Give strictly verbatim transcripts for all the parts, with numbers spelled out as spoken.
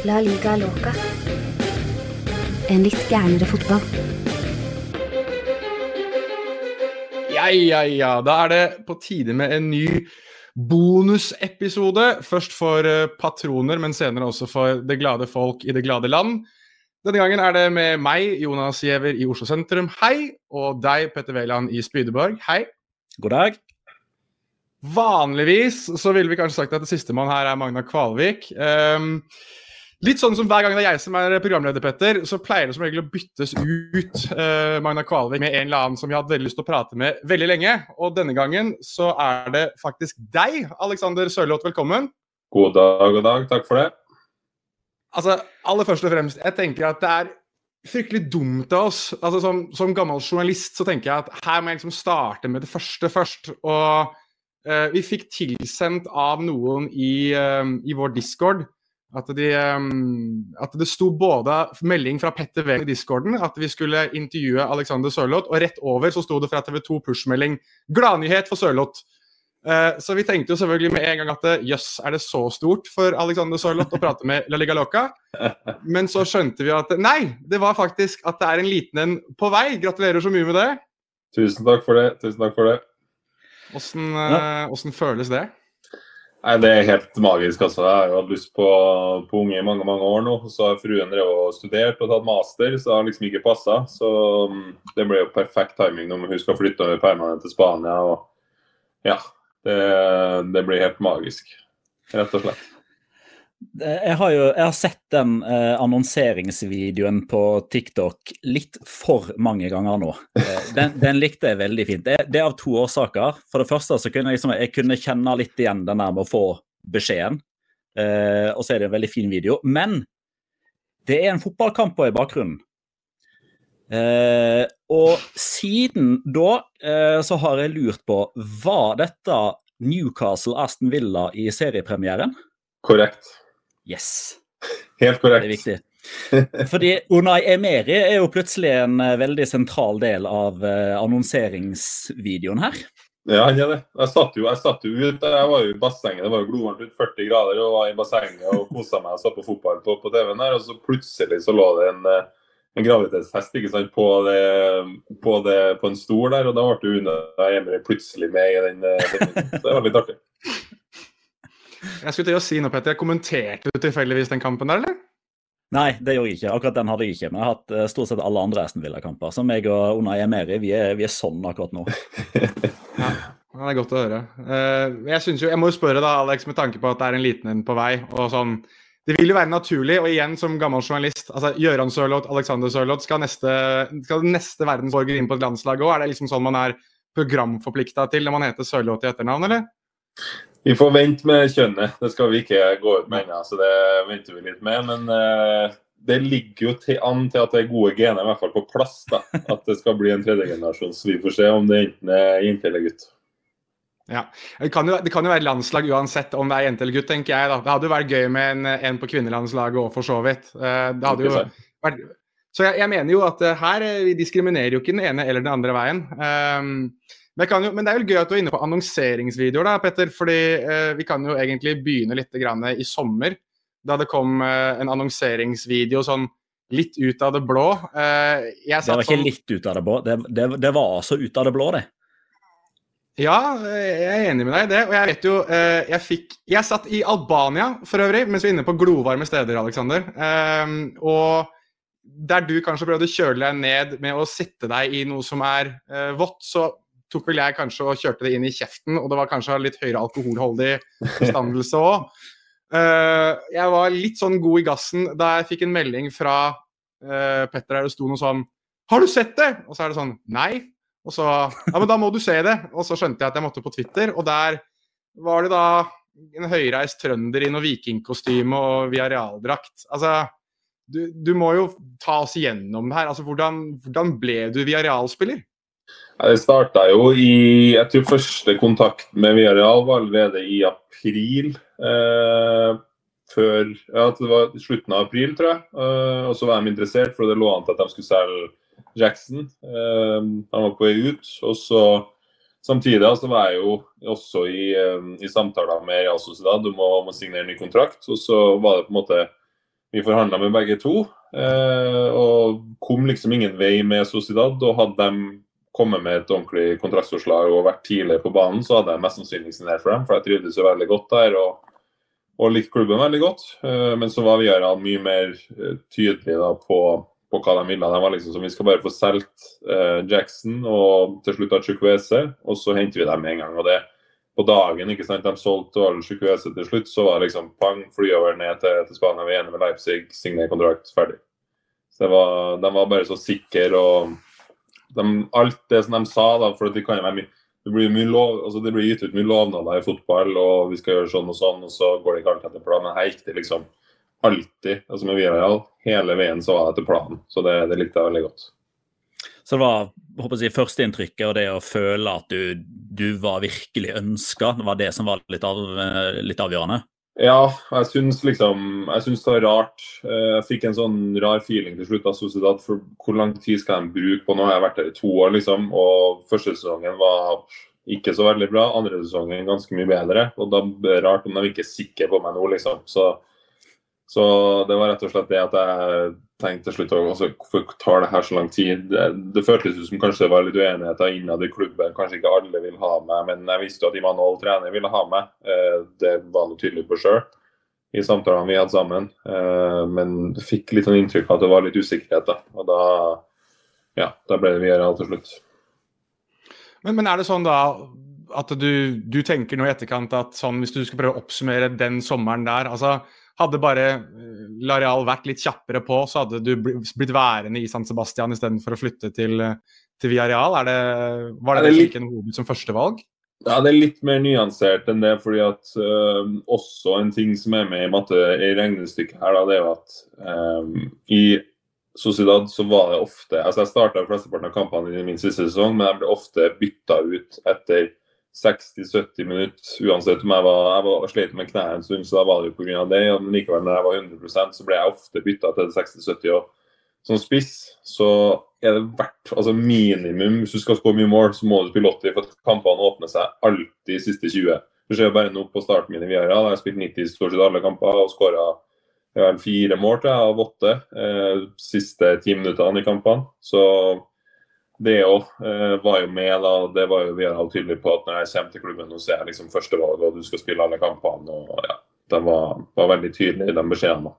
La Liga Loca. En litt gærnere fotball. Ja, ja, ja. Da er det på tide med en ny bonusepisode. Først for patroner, men senere også for det glade folk i det glade land. Denne gangen er det med meg, Jonas Giæver i Oslo Sentrum. Hei. Og deg, Petter Wæland i Spydeborg. Hei. God dag. Vanligvis så ville vi kanskje sagt at det siste mann her er Magna Kvalvik. Um, litt sånn som hver gang det er jeg som er programleder, Petter, så pleier det som regel å byttes ut uh, Magna Kvalvik med en eller annen som vi har hatt veldig lyst til å prate med veldig lenge. Og denne gangen så er det faktisk deg, Alexander Sørloth. Velkommen. God dag, god dag. Takk for det. Altså, aller først og fremst, jeg tenker at det er fryktelig dumt av oss. Altså, som, som gammel journalist så tenker jeg at her må jeg liksom starte med det første først. Og uh, vi fikk tilsendt av noen i, uh, i vår Discord at, de, um, at det sto både melding fra Petter Wæland i Discorden at vi skulle intervjue Alexander Sørloth, og rett over så sto det fra T V to pushmelding gladnyhet for Sørloth. Uh, så vi tenkte jo selvfølgelig med en gang at jøss, er det så stort for Alexander Sørloth å prate med La Liga Loca? Men så skjønte vi at nei, det var faktisk at det er en liten en på vei. Gratulerer så mye med det. Tusen takk for det, tusen takk for det. Hvordan, uh, hvordan føles det? Nei, det er helt magisk, altså. Jeg har jo hatt lyst på, på unge i mange, mange år nå. Så har fruen drevet og studert og tatt master, så det har liksom ikke passet. Så det ble jo perfekt timing når hun skal flytte over permanent til Spania. Og ja, det, det blir helt magisk, rett og slett. Jeg har jo jeg har sett den eh, annonseringsvideoen på TikTok litt for mange ganger nå. Eh, den, den likte jeg veldig fint. Det, det er av to årsaker. For det første så kunne jeg, liksom, jeg kunne kjenne litt igjen den der med å få beskjeden. Eh, og så er det en veldig fin video. Men det er en fotballkamp på i bakgrunnen. Eh, og siden da eh, så har jeg lurt på, var dette Newcastle Aston Villa i seriepremieren? Korrekt. Yes. Helt korrekt. Det er viktig. Fordi Unai Emery er jo plutselig en veldig sentral del av uh, annonseringsvideoen her. Ja, han er det. Jeg satt jo, jeg satt jo ut, jeg var jo i bassenget, det var jo glovarmt ut førti grader, og var i bassenget og koset meg og satt på fotball på, på T V-en her, og så plutselig så lå det en, en graviditetstest, ikke sant, på, det, på, det, på en stol der, og da ble jo Unai Emery plutselig med i den, den, så det var litt artig. Jeg skulle til å si noe, Petter. Kommenterte du tilfeldigvis den kampen der, eller? Nei, det gjorde jeg ikke. Akkurat den hadde jeg ikke. Men jeg har hatt stort sett alle andre Aston Villa-kamper. Så meg og Unai Emery, vi er, vi er sånn akkurat nå. Ja, det er godt å høre. Jeg synes jo, jeg må jo spørre da, Alex, med tanke på at det er en liten en på vei, og sånn, det vil jo være naturlig, og igjen som gammel journalist, altså Gøran Sørloth, Alexander Sørloth, skal neste, skal neste verdensborger inn på et landslag også? Er det liksom sånn man er programforpliktet til når man heter Sørloth i etternavn, eller? Vi får vente med kjønnet, det skal vi ikke gå ut med ennå, så det venter vi litt med, men uh, det ligger jo til, an til at det er gode gener, i hvert fall på plass da, at det skal bli en tredje generasjon, så vi får se om det enten er jente eller gutt. Ja, det kan, jo, det kan jo være landslag uansett om det er jente eller gutt, tenker jeg da. Det hadde jo vært gøy med en, en på kvinnelandslaget og for så vidt. Uh, det hadde jo vært... Så jeg, jeg mener jo at uh, her, vi diskriminerer jo ikke den ene eller den andre veien. Um, Men, kan jo, men det er jo gøy at du er inne på annonseringsvideoer da, Petter, fordi eh, vi kan jo egentlig begynne litt grann i sommer, da det kom eh, en annonseringsvideo sånn litt ut av det blå. Eh, jeg det var ikke sånn, litt ut av det blå, det, det, det var altså ut av det blå det. Ja, jeg er enig med deg i det, og jeg vet jo, eh, jeg fikk, jeg satt i Albania for øvrig, mens vi er inne på glovarme steder, Alexander, eh, og der du kanskje prøvde å kjøle deg ned med å sitte deg i noe som er eh, vått, så tok vel jeg kanskje og kjørte det inn i kjeften, og det var kanskje litt høyere alkoholholdig forstandelse også. Uh, jeg var litt sånn god i gassen da jeg fikk en melding fra uh, Petter der det sto noe sånn, har du sett det? Og så er det sånn, nei. Og så, ja, men da må du se det. Og så skjønte jeg at jeg måtte på Twitter, og der var det da en høyreist trønder i noe vikingkostyme og Villarreal-drakt. Altså, du, du må jo ta oss igjennom det her. Altså, hvordan, hvordan ble du Villarreal-spiller? Det startet jo i, jeg tror første kontakt med Villarreal var allerede i april, eh, før, ja, det var slutten av april, tror jeg, eh, og så var de interessert, for det lå an til at de skulle selge Jackson, eh, han var på vei ut, og så samtidig så var jeg jo også i, i samtaler med Real Sociedad om å, om å signere en ny kontrakt, og så var det på en måte vi forhandlet med begge to, eh, og kom liksom ingen vei med Sociedad, og hadde de kommet med et ordentlig kontraktsforslag og vært tidlig på banen, så hadde jeg mest sannsynlig signert for dem, for jeg trivdes jo veldig godt der, og, og likte klubben veldig godt. Eh, men så var vi her mye mer tydelige da, på, på hva de ville. De var liksom som vi skal bare få selgt eh, Jackson og til slutt av Chukwueze, og så henter vi dem med en gang, og det på dagen, ikke sant, de solgte alle Chukwueze til slutt, så var det liksom pang, fly over ned til, til Spania, vi er enige med Leipzig, signer kontrakt, ferdig. Så det var, de var bare så sikre, og de, alt det som de sa da, for det kan jo være mye, det blir mye lov, altså det blir gitt ut mye lovnader i fotball, og vi skal gjøre sånn og sånn, og så går det ikke alt etter planen, men her gikk det liksom alltid, altså med Villarreal, hele veien så var det etter planen, så det, det likte jeg veldig godt. Så det var, håper jeg, førsteinntrykket og det å føle at du, du var virkelig ønsket, det var det som var litt, av, litt avgjørende? Ja, jeg synes liksom, jeg synes det var rart. Jeg fikk en sånn rar feeling til slutt av Sociedad, for hvor lang tid skal de bruke på nå? Jeg har vært der i to år liksom, og første sesongen var ikke så veldig bra, andre sesongen ganske mye bedre, og da ble det rart om de ikke er sikre på meg nå liksom, så Så det var rett og slett det at jeg tenkte til slutt, altså, hvorfor tar det her så lang tid? Det, det føltes ut som kanskje det var litt uenigheter innad i klubben, kanskje ikke alle vil ha meg, men jeg visste jo at Imanol trener ville ha meg. Det var noe tydelig på selv i samtalene vi hadde sammen, men jeg fikk litt sånn inntrykk av at det var litt usikkerhet da, og da, ja, da ble det Villarreal til slutt. Men, men er det sånn da, at du, du tenker nå i etterkant at sånn, hvis du skal prøve å oppsummere den sommeren der, altså hadde bare Villarreal vært litt kjappere på, så hadde du blitt værende i San Sebastian i stedet for å flytte til, til Villarreal. Er det, var det, det litt en hoved som første valg? Ja, det er litt mer nyansert enn det, fordi at uh, også en ting som er med i matte i regnestykket her, da, det er jo at um, i Sociedad så var det ofte, altså jeg startet flesteparten av kampene i min siste sesong, men jeg ble ofte byttet ut etter seksti til sytti minutter, uansett om jeg var, jeg var slet med knæene en stund, så da var det jo på grunn av det, og likevel når jeg var hundre prosent, så ble jeg ofte byttet til seksti til sytti, og som spiss, så er det verdt, altså minimum, hvis du skal skåre mye mål, så må du spille åtti, for at kampene åpner seg alltid i siste tjue. Det skjer bare nå på starten min i Villarreal, jeg har spilt nitti stort sett alle kamper, og skåret vel fire mål til jeg av åtte, eh, siste ti minuttene i kampene, så det også, eh, var jo med da, det var jo vi har tydelig på at når jeg kommer til klubben og ser liksom første valg og du skal spille alle kampene, og ja, det var, var veldig tydelig i den beskjeden da.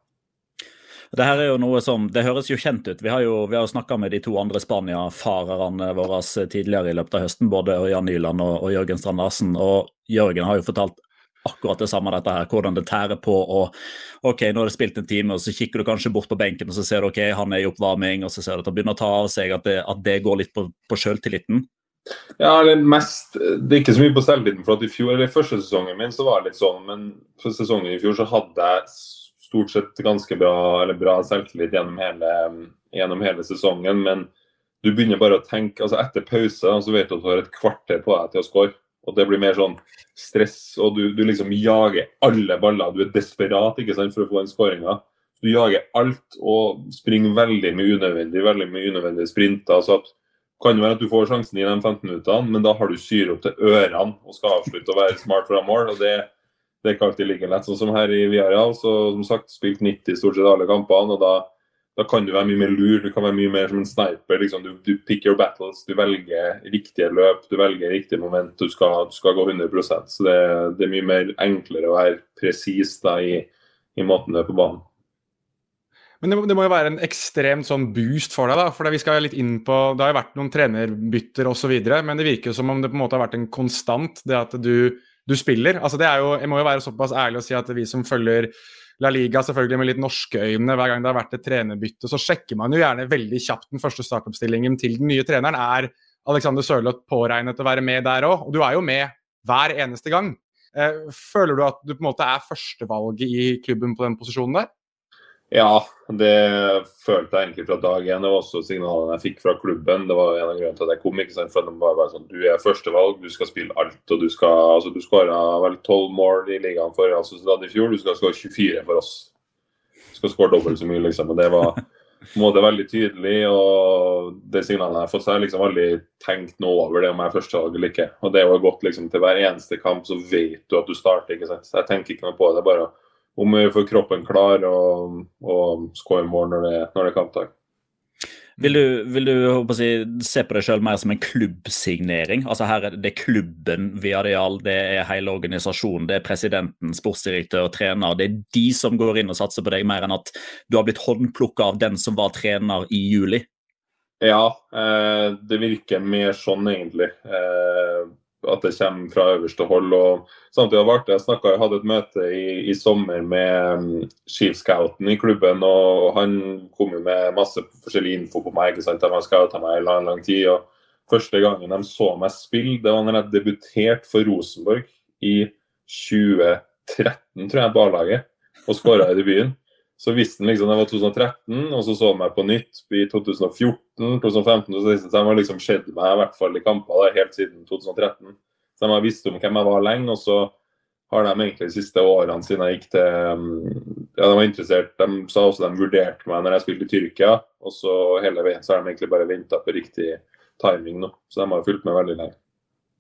Det her er jo noe som, det høres jo kjent ut. Vi har jo, vi har jo snakket med de to andre Spania-farerne våre tidligere i løpet av høsten, både Jan Nyland og, og Jørgen Strand Larsen, og Jørgen har jo fortalt akkurat det samme dette her, hvordan det tærer på, og ok, nå har det spilt en time, og så kikker du kanskje bort på benken, og så ser du, ok, han er i oppvarming, og så ser du at han begynner å ta av seg, at det, at det går litt på, på selvtilliten. Ja, eller mest, det er ikke så mye på selvtilliten, for at i fjor, eller i første sesongen min, så var det litt sånn, men for sesongen i fjor så hadde jeg stort sett ganske bra, eller bra selvtillit gjennom hele, gjennom hele sesongen, men du begynner bare å tenke, altså etter pause, så vet du at du har et kvarter på deg til å score, og det blir mer sånn stress, og du, du liksom jager alle baller, du er desperat, ikke sant, for å få en skåringen. Du jager alt og springer veldig mye unødvendig, veldig mye unødvendige sprinter, så at, kan det være at du får sjansen i de femten minuttene, men da har du syre opp til ørene og skal avslutte å være smart fra mål, og det, det er ikke alltid like lett. Sånn som her i Villarreal, så som sagt, spilt nitti stort sett alle kampene, og da Da kan du være mye mer lur, du kan være mye mer som en sniper, liksom. du, du pick your battles, du velger riktige løp, du velger riktige moment, du skal, du skal gå hundre prosent. Så det, det er mye mer enklere å være presis da, i, i måten du er på banen. Men det må, det må jo være en ekstremt sånn boost for deg da, for vi skal litt inn på, det har jo vært noen trenerbytter og så videre, men det virker jo som om det på en måte har vært en konstant, det at du, du spiller. Altså det er jo, jeg må jo være såpass ærlig å si at vi som følger La Liga, selvfølgelig med litt norske øyne, hver gang det har vært et trenerbytte, så sjekker man jo gjerne veldig kjapt den første startoppstillingen til den nye treneren. Er Alexander Sørloth påregnet å være med der også? Og du er jo med hver eneste gang. Føler du at du på en måte er førstevalget i klubben på den posisjonen der? Ja, det følte jeg egentlig fra dag en. Det var også signalene jeg fikk fra klubben. Det var en av grunnene til at jeg kom, ikke sant? For de bare var sånn, du er førstevalg, du skal spille alt, og du skal, altså du skåret vel tolv mål i ligaen for altså da i fjor, du skal skåre tjuefire for oss. Du skal skåre dobbelt så mye, liksom, og det var på en måte veldig tydelig, og det signalet jeg har fått, så har jeg liksom aldri tenkt noe over det om jeg er førstevalg eller ikke. Og det var godt liksom til hver eneste kamp, så vet du at du starter, ikke sant? Så jeg tenker ikke noe på det, bare om vi får kroppen klar og, og score mål når det, når det er kampdag. Vil du, vil du håper jeg, se på deg selv mer som en klubbsignering? Altså her er det klubben Villarreal, det er hele organisasjonen, det er presidenten, sportsdirektør, trener, det er de som går inn og satser på deg mer enn at du har blitt håndplukket av den som var trener i juli? Ja, eh, det virker mer sånn egentlig. Eh, at det kommer fra øverste hold, og samtidig har vært, jeg snakket, jeg hadde et møte i, i sommer med um, Chief Scouten i klubben, og han kom med masse forskjellig info på meg, ikke sant, de har scoutet meg i lang, lang tid, og første gangen de så meg spille, det var når jeg debuterte for Rosenborg i tjue tretten, tror jeg, på A-laget, og skåret i debuten. Så visste han liksom, det var tjue tretten, og så så han meg på nytt i tjue fjorten, tjue femten, og så de har liksom skjedd meg i hvert fall i kamper da, helt siden tjue tretten. Så de har visst om hvem jeg var lenge, og så har de egentlig de siste årene siden jeg gikk til, ja, de var interessert, de sa også de vurderte meg når jeg spilte i Tyrkia, og så hele veien så har de egentlig bare ventet på riktig timing nå, så de har fulgt meg veldig lenge.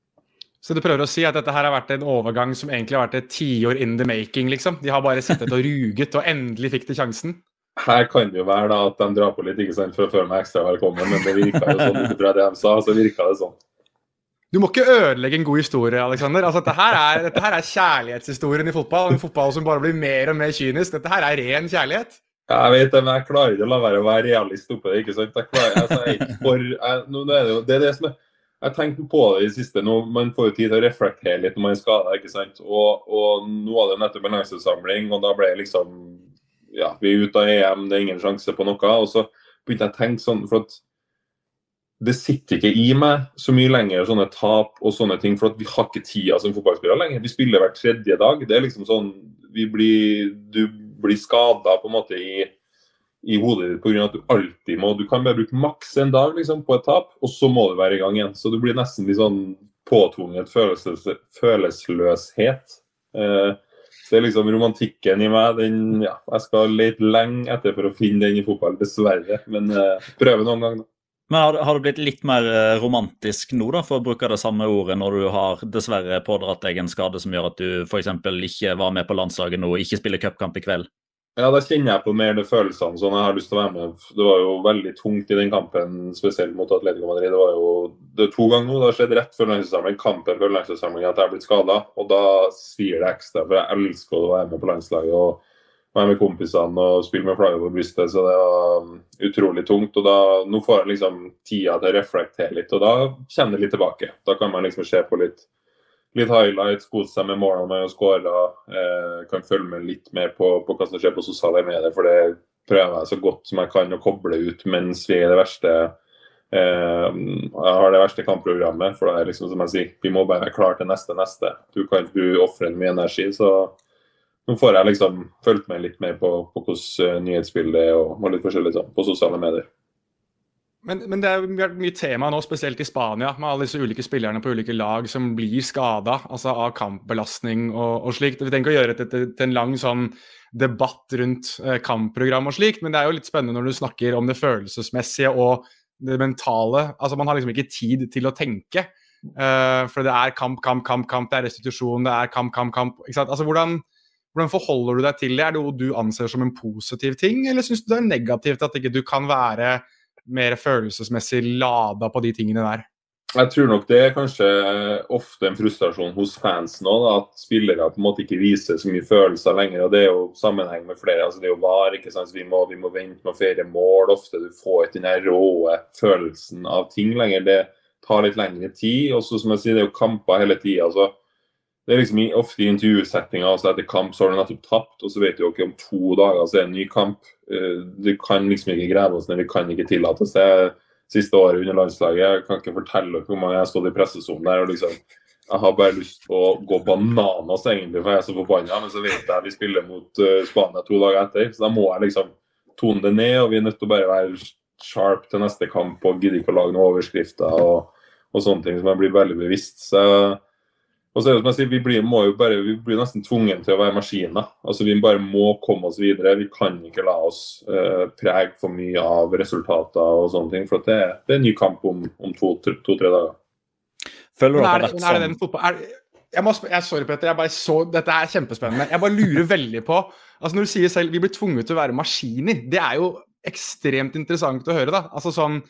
Så du prøver å si at dette her har vært en overgang som egentlig har vært et tiår in the making, liksom? De har bare sittet og ruget, og endelig fikk de sjansen? Her kan det jo være da at de drar på litt, ikke sant, for å føle meg ekstra velkommen, men det virket jo sånn, ut fra det de sa, så virket det sånn. Du må ikke ødelegge en god historie, Alexander. Altså, dette her er, dette her er kjærlighetshistorien i fotball, en fotball som bare blir mer og mer kynisk. Dette her er ren kjærlighet. Ja, jeg vet det, men jeg klarer ikke å la være å være realist oppe det, ikke sant? Jeg klarer, altså, jeg er ikke for, jeg, nå er det jo, det er det som er, jeg tenkte på det i siste, nå, man får jo tid til å reflektere litt når man er skadet, ikke sant? Og, og nå var det nettopp en landslagssamling, og da ble jeg liksom, ja, vi er ute av E M, det er ingen sjanse på noe, og så begynte jeg å tenke sånn, for at det sitter ikke i meg så mye lenger, sånne tap og sånne ting, for at vi har ikke tida som fotballspillere lenger. Vi spiller hver tredje dag, det er liksom sånn, vi blir, du blir skadet på en måte i, i hodet ditt på grunn av at du alltid må, du kan bare bruke maks en dag liksom, på et tap, og så må du være i gang igjen. Så du blir nesten litt sånn påtvunget følelses, følelsløshet. Eh, så det er liksom romantikken i meg, den, ja, jeg skal lete lenge etter for å finne den i fotball, dessverre, men eh, prøve noen gang da. Men har, har det blitt litt mer romantisk nå da, for å bruke det samme ordet, når du har dessverre pådratt deg en skade som gjør at du for eksempel ikke var med på landslaget nå, ikke spiller cupkamp i kveld? Ja, da kjenner jeg på mer det følelsene, sånn jeg har lyst til å være med. Det var jo veldig tungt i den kampen, spesielt mot Atletico Madrid. Det var jo det er to ganger nå, det har skjedd rett før landslagssamling, kampen før landslagssamling, at jeg har blitt skadet, og da svir det ekstra, for jeg elsker å være med på landslaget, og være med kompisene og spille med flagget på brystet, så det var utrolig tungt, og da, nå får jeg liksom tida til å reflektere litt, og da kjenner jeg litt tilbake. Da kan man liksom se på litt, litt highlights, kose seg med målene med å skåre, eh, kan følge med litt mer på, på hva som skjer på sosiale medier, for det prøver jeg så godt som jeg kan å koble ut mens vi er det verste, eh, jeg har det verste kampprogrammet, for det er liksom som jeg sier, vi må bare være klar til neste neste. Du kan ikke offre mye energi, så nå får jeg liksom følt meg litt mer på, på hvordan nyhetsbildet er og, og litt forskjellig sånn, på sosiale medier. Men, men det er jo mye tema nå, spesielt i Spania, med alle disse ulike spillerne på ulike lag som blir skadet, altså av kampbelastning og, og slikt. Vi tenker å gjøre det til, til en lang sånn debatt rundt eh, kampprogram og slikt, men det er jo litt spennende når du snakker om det følelsesmessige og det mentale. Altså man har liksom ikke tid til å tenke, eh, for det er kamp, kamp, kamp, kamp, det er restitusjon, det er kamp, kamp, kamp, ikke sant? Altså hvordan Hvordan forholder du deg til det? Er det noe du anser som en positiv ting, eller synes du det er negativt at ikke du kan være mer følelsesmessig ladet på de tingene der? Jeg tror nok det er kanskje ofte en frustrasjon hos fans nå, da, at spillere på en måte ikke viser så mye følelser lenger, og det er jo sammenheng med flere, altså det er jo var, ikke sant, vi må, vi må vente med flere mål, ofte du får ikke den her råe følelsen av ting lenger, det tar litt lengre tid, og så som jeg sier, det er jo kamper hele tiden, altså. Det er liksom ofte i intervjusettinger, altså etter kamp så har du nettopp tapt, og så vet du jo ikke om to dager så er det en ny kamp. Du kan liksom ikke greve oss ned, vi kan ikke tillate oss det siste året under landslaget. Jeg kan ikke fortelle hvor mange jeg har stått i pressesonen der, og liksom, jeg har bare lyst til å gå bananas egentlig, for jeg er så forbannet, men så vet jeg vi spiller mot Spania to dager etter, så da må jeg liksom tone det ned, og vi er nødt til å bare være sharp til neste kamp, og gidde ikke å lage noen overskrifter, og, og sånne ting som jeg blir veldig bevisst. Så og så er det som jeg sier, vi blir, må jo bare, vi blir nesten tvungen til å være maskiner. Altså vi bare må komme oss videre. Vi kan ikke la oss uh, prege for mye av resultater og sånne ting, for det, det er en ny kamp om, om to-tre to, dager. Føler du men at er, det har vært men er det sånn? den fotball, er, Jeg må, jeg, sorry Petter, jeg bare så, dette er kjempespennende. Jeg bare lurer veldig på, altså når du sier selv, vi blir tvunget til å være maskiner, det er jo ekstremt interessant å høre da. Altså sånn,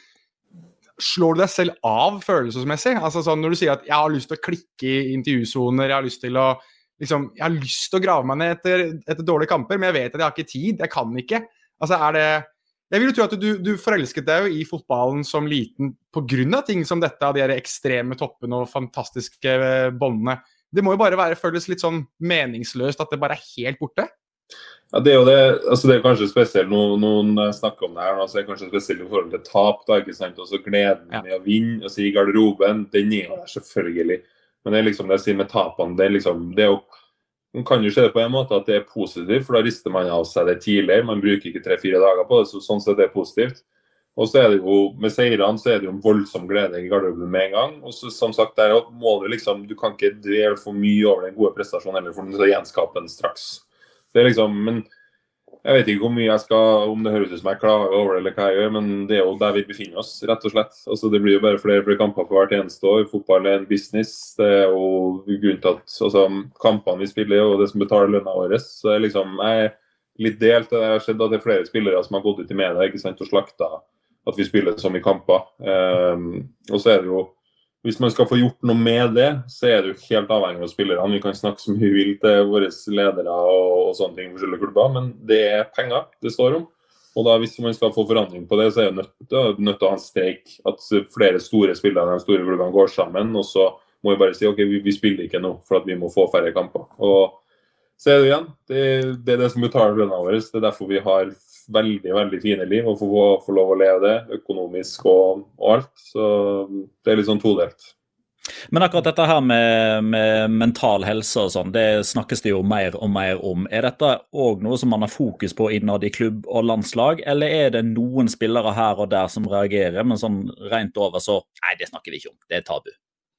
slår du deg selv av følelsesmessig? Altså sånn når du sier at jeg har lyst til å klikke i intervjusoner, jeg har lyst til å, liksom, jeg har lyst til å grave meg ned etter, etter dårlige kamper, men jeg vet at jeg har ikke tid, jeg kan ikke. Altså er det, jeg vil jo tro at du, du forelsket deg jo i fotballen som liten på grunn av ting som dette, av de her ekstreme toppene og fantastiske båndene. Det må jo bare være, føles litt sånn meningsløst at det bare er helt borte. Ja, det er jo det, altså det er kanskje spesielt no, noen snakker om det her, altså det er kanskje spesielt i forhold til tap, da, ikke sant, og så gleden med å vinne, altså i garderoben, den er jo selvfølgelig, men det er liksom det jeg sier med tapene, det er liksom, det er jo, man kan jo se det på en måte at det er positivt, for da rister man av seg det tidligere, man bruker ikke tre-fire dager på det, så sånn sett det er positivt. Og så er det jo, med seirene så er det jo en voldsom glede i garderoben med en gang, og så som sagt, der må du liksom, du kan ikke dvele for mye over den gode prestasjonen, eller for den gjenskapen straks. Det er liksom, men jeg vet ikke hvor mye jeg skal, om det høres ut som jeg klager over det eller hva jeg gjør, men det er jo der vi befinner oss, rett og slett. Altså det blir jo bare flere, flere kamper for hvert eneste år. Fotball er en business, det er jo grunn til at altså, kampene vi spiller og det som betaler lønna våre, så er liksom, jeg er litt delt. Jeg har sett at det er flere spillere som har gått ut i media, ikke sant, og slakta at vi spiller som i kamper. Um, og så er det jo, hvis man skal få gjort noe med det, så er det jo helt avhengig av spillerne. Vi kan snakke som vi vil til våre ledere og, og sånne ting, forskjellige klubber, men det er penger det står om. Og da hvis man skal få forandring på det, så er det nødt, nødt til å ha en streik, at flere store spillere, de store klubbene går sammen, og så må vi bare si, ok, vi, vi spiller ikke nå, for at vi må få færre kamper. Og så er det igjen, det, det er det som betaler lønna vår, det er derfor vi har veldig, veldig fine liv, og få, få lov å leve det, økonomisk og, og alt, så det er litt sånn todelt. Men akkurat dette her med, med mental helse og sånn, det snakkes det jo mer og mer om. Er dette også noe som man har fokus på innad i klubb og landslag, eller er det noen spillere her og der som reagerer, men sånn rent over så, nei, det snakker vi ikke om, det er tabu?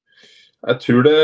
Jeg tror det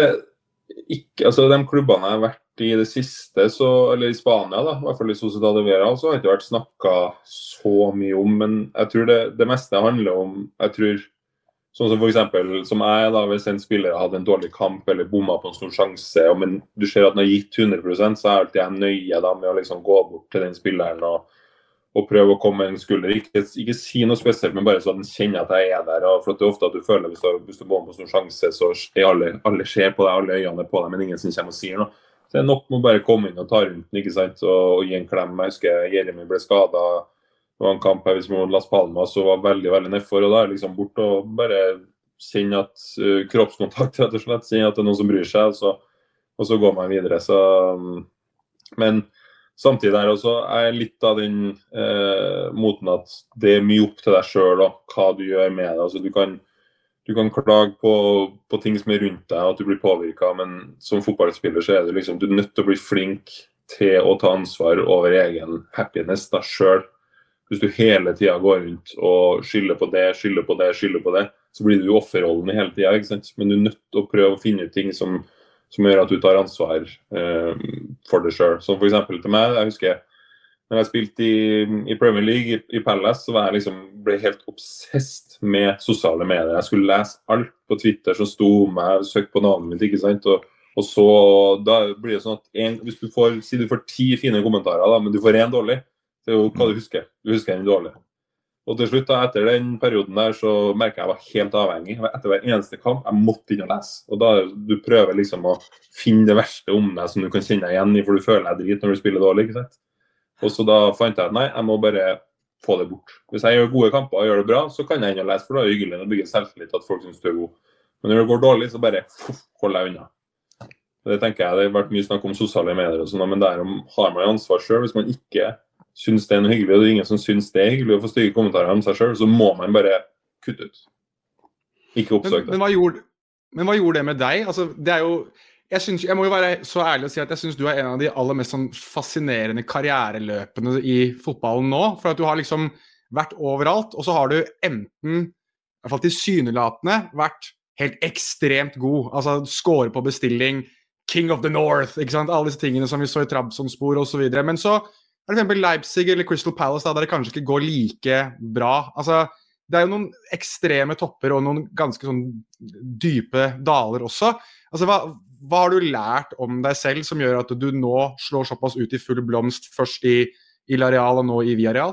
ikke, altså de klubbene jeg har vært i det siste, så, eller i Spania da, i hvert fall i Sociedad Vera, så har det ikke vært snakket så mye om, men jeg tror det, det meste handler om, jeg tror, sånn som for eksempel, som jeg da, hvis en spiller hadde en dårlig kamp, eller bommet på en stor sjanse, og, men du ser at han har gitt hundre prosent, så er alltid jeg nøye da, med å liksom gå bort til den spilleren, og, og prøve å komme med en skulder, ikke, ikke si noe spesielt, men bare så at den kjenner at jeg er der, og for at det er ofte at du føler, hvis du, hvis du bommer på en stor sjanse, så er alle, alle ser på deg, alle øynene er på deg, men ingen som kommer og sier noe. Så det er nok med å bare komme inn og ta rundt den, ikke sant, og, og gi en klem. Jeg husker Jeremy ble skadet, det var en kamp her hvis man Las Palmas, og var veldig, veldig nedfor, og da er liksom bort og bare kjenne at uh, kroppskontakt, rett og slett, kjenne at det er noen som bryr seg, og så, og så går man videre. Så, um, men samtidig er også er litt av den uh, moten at det er mye opp til deg selv, og hva du gjør med det. Altså, du kan Du kan klage på, på ting som er rundt deg, at du blir påvirket, men som fotballspiller så er du liksom, du er nødt til å bli flink til å ta ansvar over egen happiness da selv. Hvis du hele tiden går rundt og skylder på det, skylder på det, skylder på det, så blir du offerrollen hele tiden, ikke sant? Men du er nødt til å prøve å finne ut ting som, som gjør at du tar ansvar eh, for det selv. Som for eksempel til meg, jeg husker når jeg spilte i, i Premier League, i, i Palace, så var jeg liksom, ble helt obsessed med sosiale medier. Jeg skulle lese alt på Twitter som sto om meg, søkte på navnet mitt, ikke sant? Og, og så, da blir det sånn at en, hvis du får, si du får ti fine kommentarer, da, men du får en dårlig, det er jo hva du husker. Du husker en dårlig. Og til slutt, da, etter den perioden der, så merket jeg jeg var helt avhengig. Etter hver eneste kamp, jeg måtte inn og lese. Og da du prøver liksom å finne det verste om deg som du kan kjenne deg igjen i, for du føler deg drit når du spiller dårlig, ikke sant? Og så da fant jeg at nei, jeg må bare få det bort. Hvis jeg gjør gode kamper og gjør det bra, så kan jeg inn og lese, for da er det hyggelig å bygge selvtillit at folk synes du er god. Men når det går dårlig, så bare fuff, hold deg unna. Og det tenker jeg, det har vært mye snakk om sosiale medier og sånn, men der har man ansvar selv. Hvis man ikke synes det er noe hyggelig, og det er ingen som synes det er hyggelig å få stygge kommentarer om seg selv, så må man bare kutte ut. Ikke oppsøke det. Men, men, hva gjorde, men hva gjorde det med deg? Altså, det er jo... Jeg, synes, jeg må jo være så ærlig å si at jeg synes du er en av de aller mest sånn fascinerende karriereløpene i fotballen nå, for at du har liksom vært overalt, og så har du enten, i hvert fall tilsynelatende, vært helt ekstremt god, altså score på bestilling, King of the North, ikke sant, alle disse tingene som vi så i Trabzonspor og så videre, men så, for eksempel Leipzig eller Crystal Palace, da, der det kanskje ikke går like bra, altså, det er jo noen ekstreme topper og noen ganske sånn dype daler også, altså hva hva har du lært om deg selv som gjør at du nå slår såpass ut i full blomst, først i, i Lareal og nå i Villarreal?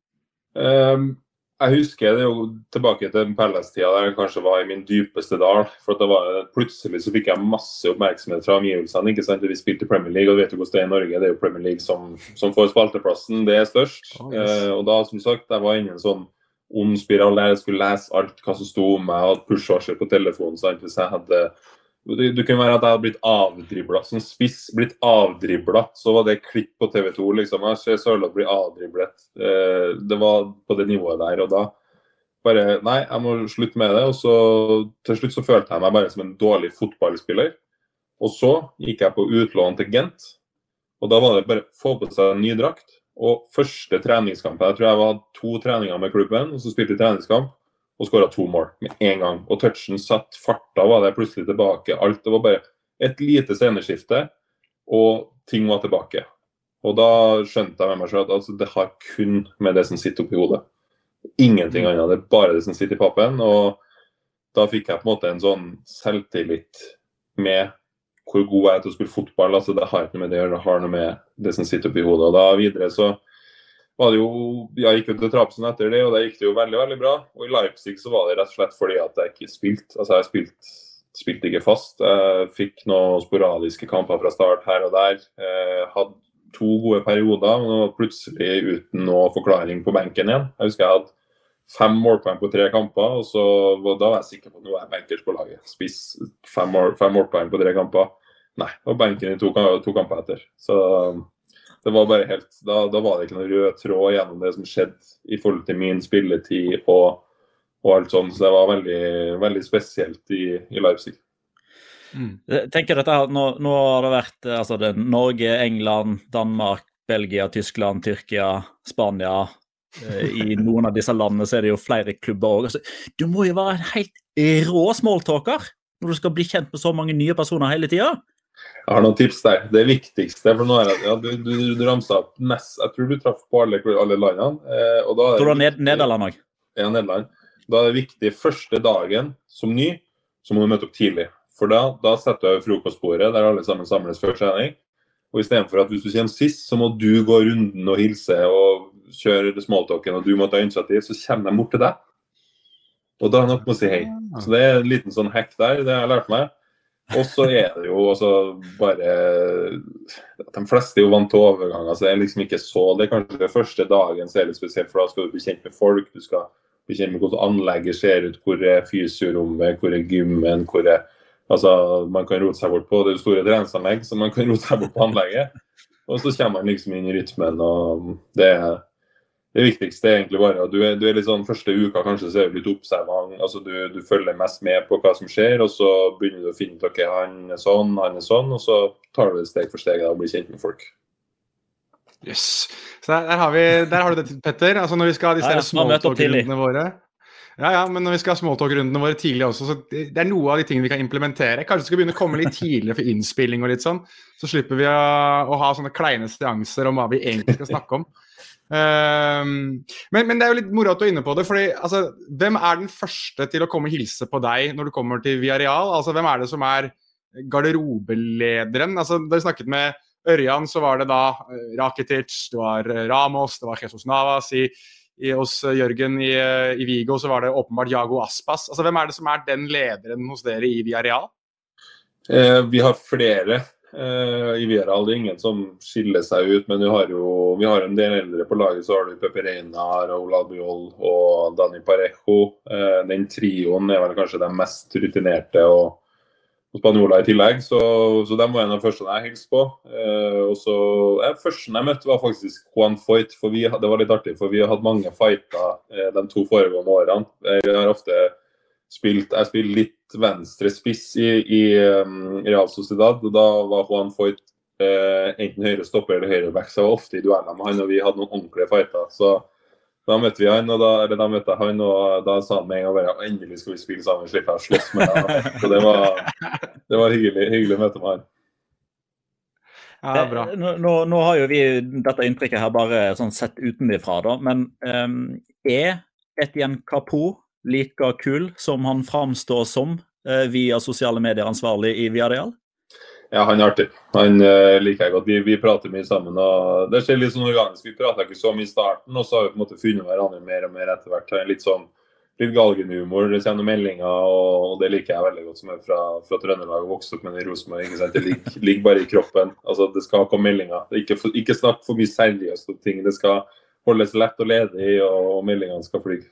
Um, jeg husker det jo tilbake til Palace-tida der jeg kanskje var i min dypeste dal, for det var, plutselig så fikk jeg masse oppmerksomhet fra omgivelsene, ikke sant? Vi spilte i Premier League, og du vet jo hvordan det er i Norge, det er jo Premier League som, som får spalteplassen, det er størst. Oh, yes. uh, og da, som sagt, jeg var inne i en sånn ond spiral der jeg skulle lese alt hva som stod om meg, jeg hadde push-varsel på telefonen, sant? Hvis jeg hadde Det, det kunne være at jeg hadde blitt avdriblet, som spiss, blitt avdriblet, så var det klipp på T V to, liksom. Jeg ser Sørloth bli avdriblet. Eh, det var på det nivået der, og da bare, nei, jeg må slutte med det, og så til slutt så følte jeg meg bare som en dårlig fotballspiller. Og så gikk jeg på utlån til Gent, og da var det bare få på seg en ny drakt, og første treningskamp, jeg tror jeg var to treninger med klubben, og så spilte jeg treningskamp, og skåret to mål med en gang. Og touchen satt, farta var det plutselig tilbake. Alt, det var bare et lite sceneskifte, og ting var tilbake. Og da skjønte jeg med meg selv at altså, det har kun med det som sitter oppi hodet. Ingenting annet, det er bare det som sitter i pappen. Og da fikk jeg på en måte en sånn selvtillit med hvor god jeg er til å spille fotball. Altså, det har ikke noe med det å gjøre, det har noe med det som sitter oppi hodet. Og da videre så var det jo, jeg gikk ut til Trabzon etter det, og det gikk det jo veldig, veldig bra. Og i Leipzig så var det rett og slett fordi at jeg ikke spilte. Altså jeg spilte, spilte ikke fast. Jeg fikk noen sporadiske kamper fra start her og der. Jeg hadde to gode perioder, og plutselig uten noe forklaring på benken igjen. Jeg husker jeg hadde fem målpoeng på tre kamper, og så, og da var jeg sikker på at nå er jeg bankers på laget. Spiss fem, mål, fem målpoeng på tre kamper. Nei, og benken i to, to kamper etter. Så det var bare helt, da, da var det ikke noen rød tråd gjennom det som skjedde i forhold til min spilletid og, og alt sånt, så det var veldig, veldig spesielt i, i Leipzig. Mm. Tenker dette her, nå, nå har det vært altså det, Norge, England, Danmark, Belgia, Tyskland, Tyrkia, Spania. I noen av disse landene så er det jo flere klubber også. Altså, du må jo være en helt rå smalltalker når du skal bli kjent med så mange nye personer hele tiden. Jeg har noen tips der. Det viktigste, for nå er det, ja, du, du, du ramset opp nest, jeg tror du traff på alle, alle landene. Eh, og da er det tror du ned, Nederland også? Ja, Nederland. Da er det viktig, første dagen som ny, så må du møte opp tidlig. For da, da setter du frokostbordet, der alle sammen samles før trening. Og i stedet for at hvis du kommer sist, så må du gå runden og hilse og kjøre smalltalken, og du må ta initiativ, så kommer de bort til deg. Og da er det nok med å si hei. Så det er en liten sånn hack der, det har jeg lært meg. Og så er det jo også bare de fleste er jo vant til overganger, så det er liksom ikke så det er kanskje det første dagen så er det litt spesielt, for da skal du bli kjent med folk, du skal bli kjent med hvordan anlegget ser ut, hvor er fysiorommet, hvor er gymmen, hvor er altså man kan rote seg bort på det store treningsanlegg, så man kan rote seg bort på anlegget, og så kommer man liksom inn i rytmen, og det er Det viktigste er egentlig bare at du er, du er litt sånn første uka kanskje så er du litt observant, altså du, du følger mest med på hva som skjer, og så begynner du å finne ut, ok, han er sånn, han er sånn, og så tar du det steg for steg og blir kjent med folk. Yes. Så der, der, har vi, der har du det, Petter, altså når vi skal ha disse ja, ja, smalltalk-rundene våre. Ja, ja, men når vi skal ha smalltalk-rundene våre tidlig også, så det, det er noe av de tingene vi kan implementere. Kanskje vi skal begynne å komme litt tidligere for innspilling og litt sånn, så slipper vi å, å ha sånne kleine seanser om hva vi egentlig skal snakke om. Um, men, men det er jo litt moro at du er inne på det, fordi altså, hvem er den første til å komme og hilse på deg når du kommer til Villarreal? Altså, hvem er det som er garderobelederen? Altså, da vi snakket med Ørjan, så var det da Rakitic, det var Ramos, det var Jesus Navas, i, i, hos Jørgen i, i Vigo så var det åpenbart Iago Aspas. Altså, hvem er det som er den lederen hos dere i Villarreal? Eh, vi har flere. Uh, I Villarreal det er ingen som skiller seg ut, men vi har jo vi har en del eldre på laget, så har du Pepe Reina, Raúl Albiol og Dani Parejo. Uh, den trioen er vel kanskje de mest rutinerte og, og spanjoler i tillegg, så, så de var en av de første jeg hilste på. Uh, og så, eh, første jeg møtte var faktisk Juan Foyt, for vi, det var litt artig, for vi har hatt mange fighter uh, de to foregående årene. Jeg har ofte spilt, jeg spilte litt venstre spiss i, i um, Real Sociedad, og da var Juan Foyt eh, enten høyre stopper eller høyre back, så jeg var ofte i dueller med han, og vi hadde noen ordentlige fighter, så da møtte vi han, og da, eller da møtte jeg han, og da sa han med en gang bare, endelig skal vi spille sammen, slippe jeg å slåss med deg, så det var, det var hyggelig, hyggelig å møte med han. Ja, bra. Nå, nå har jo vi dette inntrykket her bare sånn sett utenfra da, men um, er Etienne Capoue like kul som han framstår som eh, via sosiale medier ansvarlig i Villarreal? Ja, han er artig. Han uh, liker jeg godt. Vi, vi prater mye sammen, og det skjer litt sånn organisk. Vi prater ikke så mye i starten, og så har vi på en måte funnet hverandre mer og mer etter hvert. Han er litt sånn, litt galgenhumor, det kommer meldinger, og, og det liker jeg veldig godt, som er fra, fra Trøndelag og vokst opp med det i Rosenborg, ikke sant? Det ligger, ligger bare i kroppen. Altså, det skal komme meldinger. Ikke, for, ikke snakk for mye seriøst om ting. Det skal holdes lett og ledig, og, og meldingene skal flyge.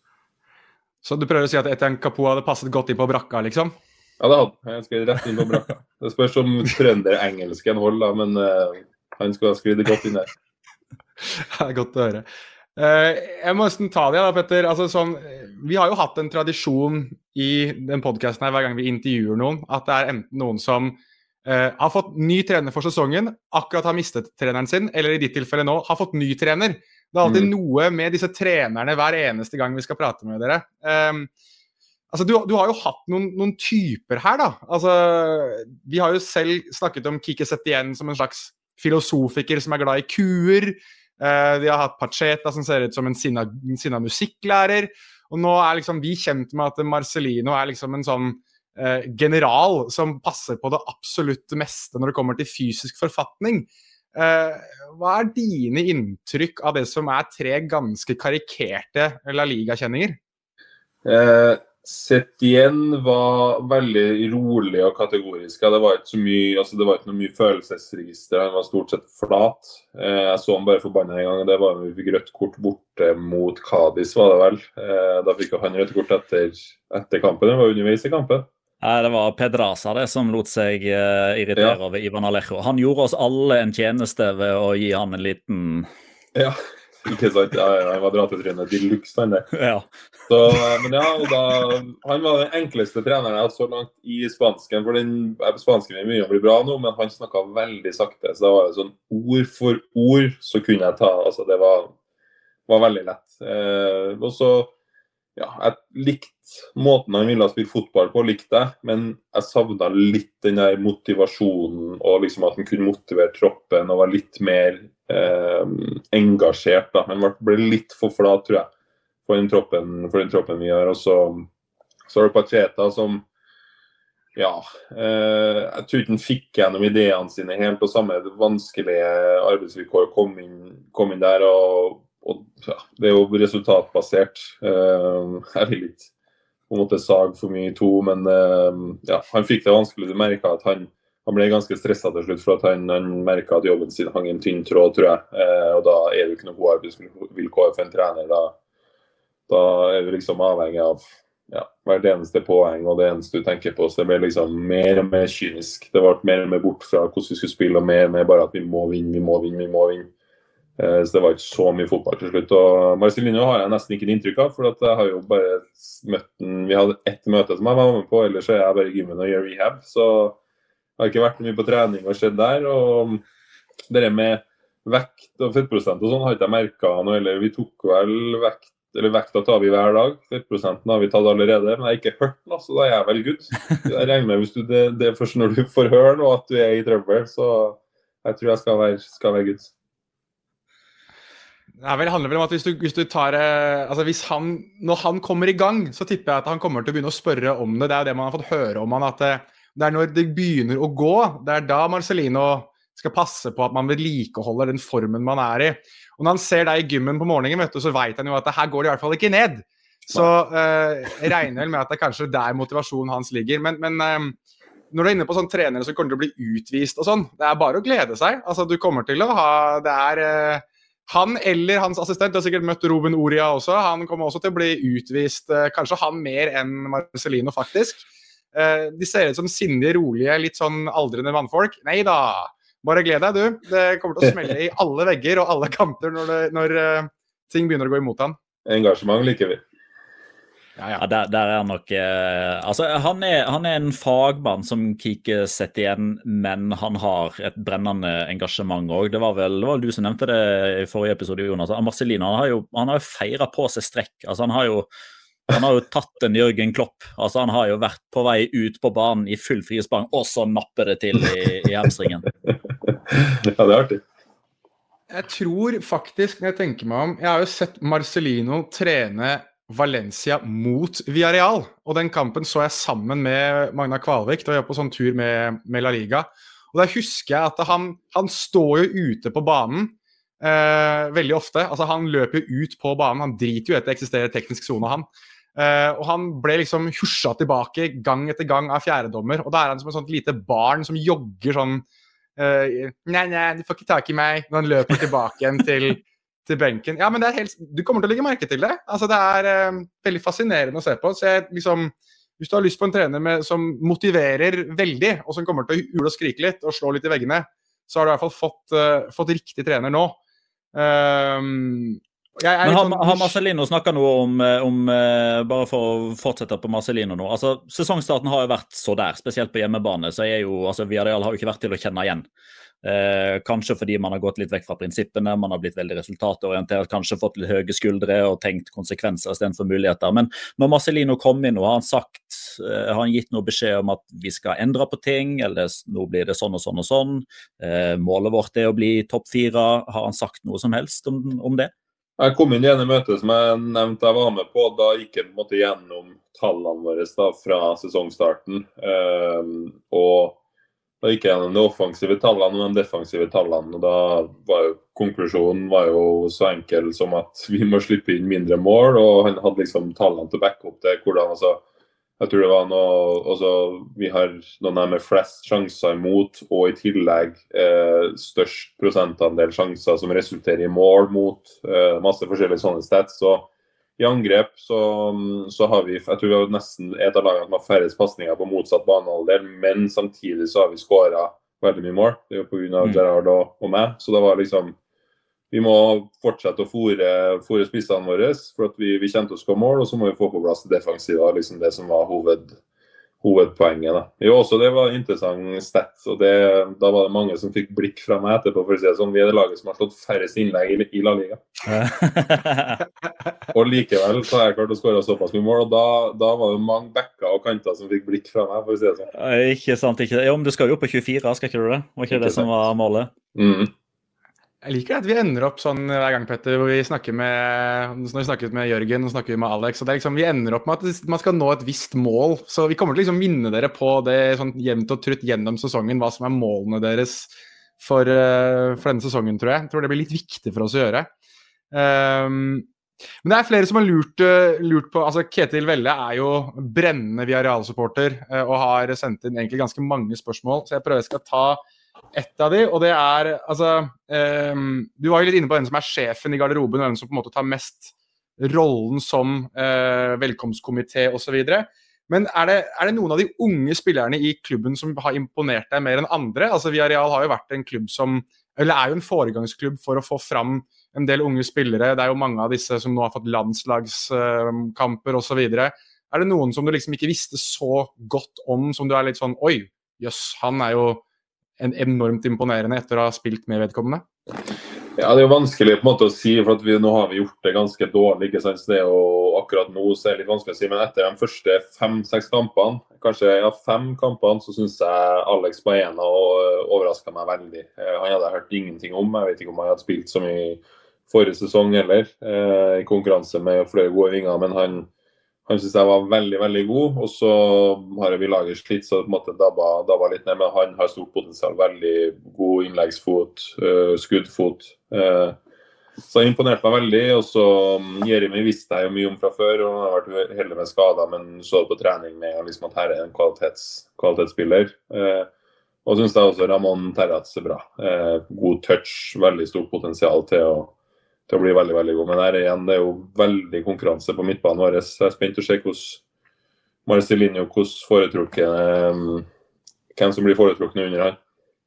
Så du prøver å si at Etienne Capoe hadde passet godt inn på brakka, liksom? Ja, det hadde han. Jeg skrev rett inn på brakka. Det spørs om trønder-engelsken holder, men uh, han skulle ha skrevet godt inn der. Det er godt å høre. Uh, jeg må nesten ta det, da, Petter. Altså, sånn, vi har jo hatt en tradisjon i den podcasten her hver gang vi intervjuer noen, at det er enten noen som uh, har fått ny trener for sesongen, akkurat har mistet treneren sin, eller i ditt tilfelle nå, har fått ny trener. Det er alltid mm. noe med disse trenerne hver eneste gang vi skal prate med dere. Um, Altså, du, du har jo hatt noen, noen typer her, da. Altså, vi har jo selv snakket om Quique Setien som en slags filosofiker som er glad i kuer. Eh, de har hatt Pacheta som ser ut som en sinna, sinna musikklærer. Og nå er liksom vi kjent med at Marcelino er liksom en sånn eh, general som passer på det absolutt meste når det kommer til fysisk forfatning. Eh, hva er dine inntrykk av det som er tre ganske karikerte La Liga-kjenninger? Eh... Setien var veldig rolig og kategorisk. Det var ikke så mye, altså det var ikke noe mye følelsesregister. Han var stort sett flat. Jeg så han bare forbannet en gang, og det var vi fikk rødt kort borte mot Cadiz, var det vel. Da fikk han rødt kort etter, etter kampen. Det var underveis i kampen. Nei, det var Pedraza det som lot seg uh, irritere ja. over Ivan Alejo. Han gjorde oss alle en tjeneste ved å gi han en liten... Ja. Ikke sant, ja, han var dratetrynet de luxe, han det. Ja. Så, men ja, og da, han var den enkleste treneren jeg hadde så langt i spansken, for den spansken er mye å bli bra nå, men han snakket veldig sakte, så det var sånn ord for ord, så kunne jeg ta, altså det var, var veldig lett. Eh, og så, ja, jeg likte måten han ville spille fotball på, likte jeg, men jeg savnet litt den der motivasjonen, og liksom at han kunne motivere troppen, og var litt mer Eh, engasjert da. Han ble litt for flat, tror jeg, for den troppen, for den troppen vi har. Og så, så er det Pacheta som ja, eh, jeg tror ikke han fikk gjennom ideene sine helt på samme vanskelige arbeidsvilkår å komme inn, kom inn der, og, og ja, det er jo resultatbasert. Eh, jeg vil ikke på en måte sag for mye i to, men eh, ja, han fikk det vanskelig. Du merket at han Han ble ganske stresset til slutt, for at han, han merket at jobben sin hang en tynn tråd, tror jeg. Eh, og da er det ikke noe god arbeidsvilkår for en trener. Da, da er du liksom avhengig av ja, hvert eneste poeng og det eneste du tenker på. Så det ble liksom mer og mer kynisk. Det ble mer og mer bort fra hvordan vi skulle spille, og mer og mer bare at vi må vinne, vi må vinne, vi må vinne. Eh, så det var ikke så mye fotball til slutt. Og Marcelino har jeg nesten ikke inntrykk av, for at jeg har jo bare møtt den. Vi hadde ett møte som jeg var med på, ellers er jeg bare i gymmen og gjør rehab, så jeg har ikke vært mye på trening og skjedd der, og det med vekt og fettprosent og sånn har ikke jeg merket noe, eller vi tok vel vekt, eller vekta tar vi hver dag, fettprosenten har vi tatt allerede, men jeg har ikke hørt noe, så da er jeg vel good. Jeg regner med hvis du, det, det er først når du får høre noe at du er i trøbbel, så jeg tror jeg skal være, skal være good. Det vel, handler vel om at hvis du, hvis du tar, altså hvis han, når han kommer i gang, så tipper jeg at han kommer til å begynne å spørre om det, det er jo det man har fått høre om han, at det er når det begynner å gå, det er da Marcelino skal passe på at man vedlikeholder den formen man er i. Og når han ser deg i gymmen på morgenen, vet du, så vet han jo at det her går det i hvert fall ikke ned. Så eh, jeg regner vel med at det er kanskje der motivasjonen hans ligger. Men, men eh, når du er inne på sånn trenere som kommer til å bli utvist og sånn, det er bare å glede seg. Altså, du kommer til å ha, det er eh, han eller hans assistent, du har sikkert møtt Ruben Oria også, han kommer også til å bli utvist, eh, kanskje han mer enn Marcelino faktisk. De ser ut som sindige, rolige, litt sånn aldrende mannfolk. Nei da, bare gled deg du. Det kommer til å smelle i alle vegger og alle kanter når, det, når uh, ting begynner å gå imot han. Engasjement liker vi. Ja, ja. Ja, der, der er nok eh, altså, han er, han er en fagmann som Quique Setien, men han har et brennende engasjement også. Det var vel, det var vel du som nevnte det i forrige episode, Jonas. Marcelino, han har jo, han har jo feiret på seg strekk. Altså, han har jo Han har jo tatt en Jørgen Klopp, altså han har jo vært på vei ut på banen i full frispark, og så napper det til i, i hamstringen. Ja, det er artig. Jeg tror faktisk, når jeg tenker meg om, jeg har jo sett Marcelino trene Valencia mot Villarreal, og den kampen så jeg sammen med Magna Kvalvik, da jeg var på sånn tur med, med La Liga, Og der husker jeg at han, han står jo ute på banen eh, veldig ofte. Altså han løper jo ut på banen, han driter jo etter eksisterer teknisk zone han. Eh, og han ble liksom husja tilbake gang etter gang av fjerdedommer. Og da er han som et sånt lite barn som jogger sånn Uh, nei, nei, du får ikke tak i meg når han løper tilbake igjen til, til benken. Ja, men det er helt, du kommer til å legge merke til det. Altså, det er uh, veldig fascinerende å se på. Så jeg, liksom, hvis du har lyst på en trener med, som motiverer veldig, og som kommer til å ule og skrike litt og slå litt i veggene, så har du i hvert fall fått, uh, fått riktig trener nå. Uh, Jeg er Men har, sånn, har Marcelino snakket noe om, om, bare for å fortsette på Marcelino nå, altså sesongstarten har jo vært så der, spesielt på hjemmebane, så er jo, altså Villarreal har jo ikke vært til å kjenne igjen. Eh, kanskje fordi man har gått litt vekk fra prinsippene, man har blitt veldig resultatorientert, kanskje fått litt høye skuldre og tenkt konsekvenser i stedet for muligheter. Men når Marcelino kom inn, og har han sagt, eh, har han gitt noe beskjed om at vi skal endre på ting, eller nå blir det sånn og sånn og sånn, eh, målet vårt er å bli topp fire, har han sagt noe som helst om, om det? Jeg kom inn i ene møte som jeg nevnte jeg var med på, da gikk jeg på en måte gjennom tallene våre da, fra sesongstarten. Um, og da gikk jeg gjennom de offensive tallene og de defensive tallene. Og da var jo konklusjonen var jo så enkel som at vi må slippe inn mindre mål, og han hadde liksom tallene til å backe opp det. Hvordan, altså, jeg tror det var noe, altså, vi har noen med flest sjanser imot, og i tillegg eh, størst prosentandel sjanser som resulterer i mål mot eh, masse forskjellige sånne stats. Så i angrep så, så har vi, jeg tror vi har nesten et av lagene som har færrest passninger på motsatt banehalvdel, men samtidig så har vi skåret veldig mye mål. Det er jo på grunn av mm. Gerard og, og meg, så det var liksom, vi må fortsette å fore, fore spissene våre, for at vi, vi kjente oss på mål, og så må vi få på plass det defensive, liksom det som var hoved, hovedpoenget. Da. Jo, også det var interessant stat, og det, da var det mange som fikk blikk fra meg etterpå, for å si det sånn, vi er det laget som har slått færrest innlegg i, i La Liga. Og likevel så har jeg klart å skåre såpass mye mål, og da, da var det mange backer og kanter som fikk blikk fra meg, for å si det sånn. Ikke sant, ikke. Jo, men du skal jo på tjuefire, skal ikke du det? Var ikke, ikke det som var målet? Mhm. Jeg liker at vi ender opp sånn hver gang, Petter, hvor vi snakker med, når vi snakket med Jørgen og snakker med Alex, og det er liksom, vi ender opp med at man skal nå et visst mål, så vi kommer til å liksom minne dere på det sånn jevnt og trutt gjennom sesongen, hva som er målene deres for, for denne sesongen, tror jeg. Jeg tror det blir litt viktig for oss å gjøre. Um, men det er flere som har lurt, lurt på, altså Ketil Velle er jo brennende Villarreal-supporter, og har sendt inn egentlig ganske mange spørsmål, så jeg prøver jeg skal ta ett av de, og det er, altså, um, du var jo litt inne på den som er sjefen i garderoben, og den som på en måte tar mest rollen som uh, velkomstkomité og så videre. Men er det, er det noen av de unge spillerne i klubben som har imponert deg mer enn andre? Altså, Villarreal har jo vært en klubb som, eller er jo en foregangsklubb for å få fram en del unge spillere. Det er jo mange av disse som nå har fått landslagskamper uh, og så videre. Er det noen som du liksom ikke visste så godt om, som du er litt sånn, oi, jøss, han er jo en enormt imponerende etter å ha spilt med vedkommende? Ja, det er jo vanskelig på en måte å si, for at vi, nå har vi gjort det ganske dårlig, ikke sant? Det er jo akkurat nå så er det litt vanskelig å si, men etter de første fem-seks kampene, kanskje ja, fem kampene, så synes jeg Alex Baena overrasket meg veldig. Han hadde hørt ingenting om, jeg vet ikke om han hadde spilt som i forrige sesong heller, eh, i konkurranse med flere gode vinger, men han Han synes jeg var veldig, veldig god, og så har vi laget slitt, så på en måte dabba, dabba litt ned, men han har stort potensial, veldig god innleggsfot, uh, skuddfot. Uh, så han imponerte meg veldig, og så um, Jeremy visste jeg jo mye om fra før, og han har vært heldig med skader, men så på trening med liksom, at her er en kvalitets, kvalitetsspiller. Uh, og synes jeg også Ramón Terrats er bra. Uh, god touch, veldig stort potensial til å til å bli veldig, veldig god. Men her igjen, det er jo veldig konkurranse på midtbanen vår. Jeg er spent å se hvordan Marcelino, hvordan foretrukken, hvem som blir foretrukken under her.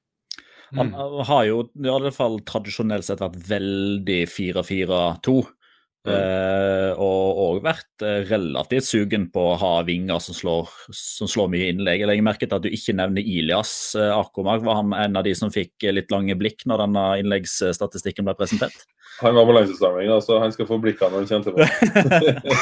Han har jo i alle fall tradisjonelt sett vært veldig fire fire to. Mm. Eh, og, og vært relativt sugen på å ha vinger som slår, som slår mye innlegg. Jeg legger merke til at du ikke nevner Ilias eh, Akomark. Var han en av de som fikk litt lange blikk når denne innleggsstatistikken ble presentert? Han var på langtidssamling, så han skal få blikkene når han kjente på.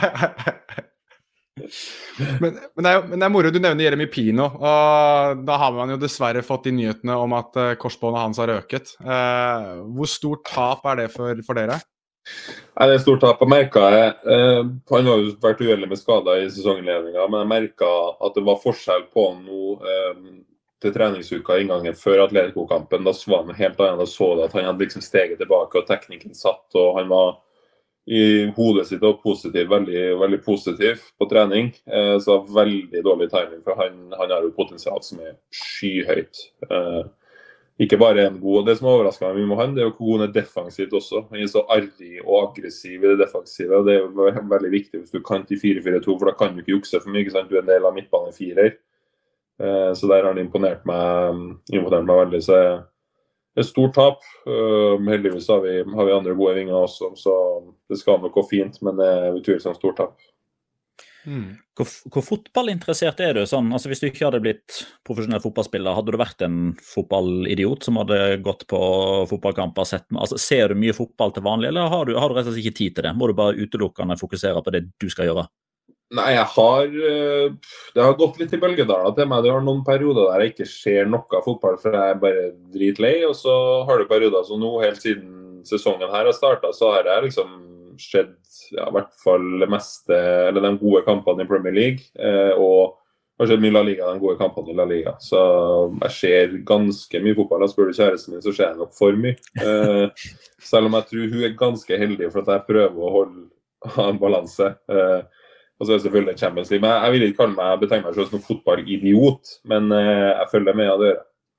men, men, det er jo, men det er moro, du nevner Jeremy Pino, og da har man jo dessverre fått de nyhetene om at uh, korsbåndet hans har øket. Uh, hvor stort tap er det for, for dere? Nei, det er stort tap. Jeg merket jeg, uh, han har jo vært uheldig med skader i sesonginnledningen, men jeg merket at det var forskjell på han nå uh, til treningsuka inngangen før Atletico-kampen. Da så han helt annet, da så det at han hadde liksom steget tilbake, og teknikken satt, og han var i hodet sitt og positiv, veldig, veldig positiv på trening. Eh, så veldig dårlig timing, for han, han har jo potensial som er skyhøyt. Eh, ikke bare en god, det som er overrasket meg mye med han, det er jo hvor god han er defensivt også. Han er så arrig og aggressiv i det defensive, og det er jo veldig viktig hvis du kan til fire fire to, for da kan du ikke jukse for mye, ikke sant? Du er en del av midtbanefirer. Eh, så der har han imponert meg, imponert meg veldig, så jeg et stort tap. Uh, heldigvis har vi, har vi andre gode vinger også, så det skal nok gå fint, men det er utvilsomt stort tap. Mm. Hvor, hvor fotballinteressert er du? Sånn, altså hvis du ikke hadde blitt profesjonell fotballspiller, hadde du vært en fotballidiot som hadde gått på fotballkamper? Sett, altså, ser du mye fotball til vanlig, eller har du, har du rett og slett ikke tid til det? Må du bare utelukkende fokusere på det du skal gjøre? Nei, jeg har, det har gått litt i bølgedaler til meg. Det har noen perioder der jeg ikke ser noe fotball, for jeg er bare dritlei, og så har du perioder som nå, helt siden sesongen her har startet, så har jeg liksom skjedd, ja, i hvert fall det meste, eller de gode kampene i Premier League, og har skjedd mye La Liga, de gode kampene i La Liga. Så jeg ser ganske mye fotball, og spør du kjæresten min, så ser jeg nok for mye. Selv om jeg tror hun er ganske heldig, for at jeg prøver å holde ha en balanse. Og så er det selvfølgelig Champions League. Men jeg vil ikke kalle meg, betegne meg selv som en fotballidiot, men eh, jeg følger med av det.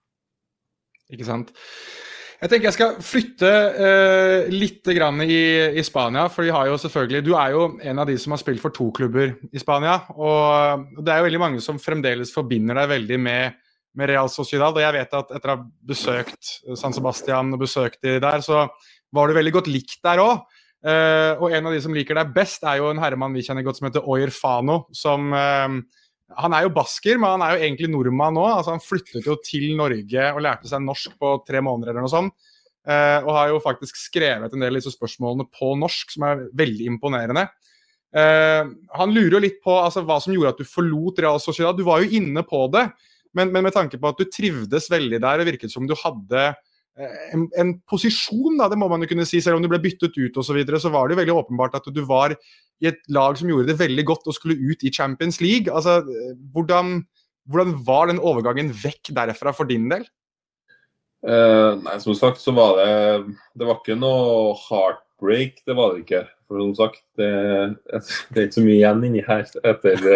Ikke sant. Jeg tenker jeg skal flytte eh, litt grann i, i Spania, for de har jo selvfølgelig, du er jo en av de som har spilt for to klubber i Spania, og det er jo veldig mange som fremdeles forbinder deg veldig med, med Real Sociedad, og jeg vet at etter å ha besøkt San Sebastian og besøkt de der, så var du veldig godt likt der også. Uh, og en av de som liker deg best er jo en herremann vi kjenner godt som heter Oyer Fano, som uh, han er jo basker, men han er jo egentlig nordmann nå. Altså han flyttet jo til Norge og lærte seg norsk på tre måneder eller noe sånt, uh, og har jo faktisk skrevet en del av disse spørsmålene på norsk, som er veldig imponerende. Uh, han lurer jo litt på altså, hva som gjorde at du forlot Real Sociedad. Du var jo inne på det, men, men med tanke på at du trivdes veldig der, og virket som du hadde En, en posisjon, da, det må man jo kunne si, selv om du ble byttet ut og så videre, så var det jo veldig åpenbart at du var i et lag som gjorde det veldig godt og skulle ut i Champions League. Altså, hvordan, hvordan var den overgangen vekk derfra for din del? Uh, nei, som sagt så var det, det var ikke noe heartbreak, det var det ikke. For som sagt, det, det er ikke så mye igjen inni her etter,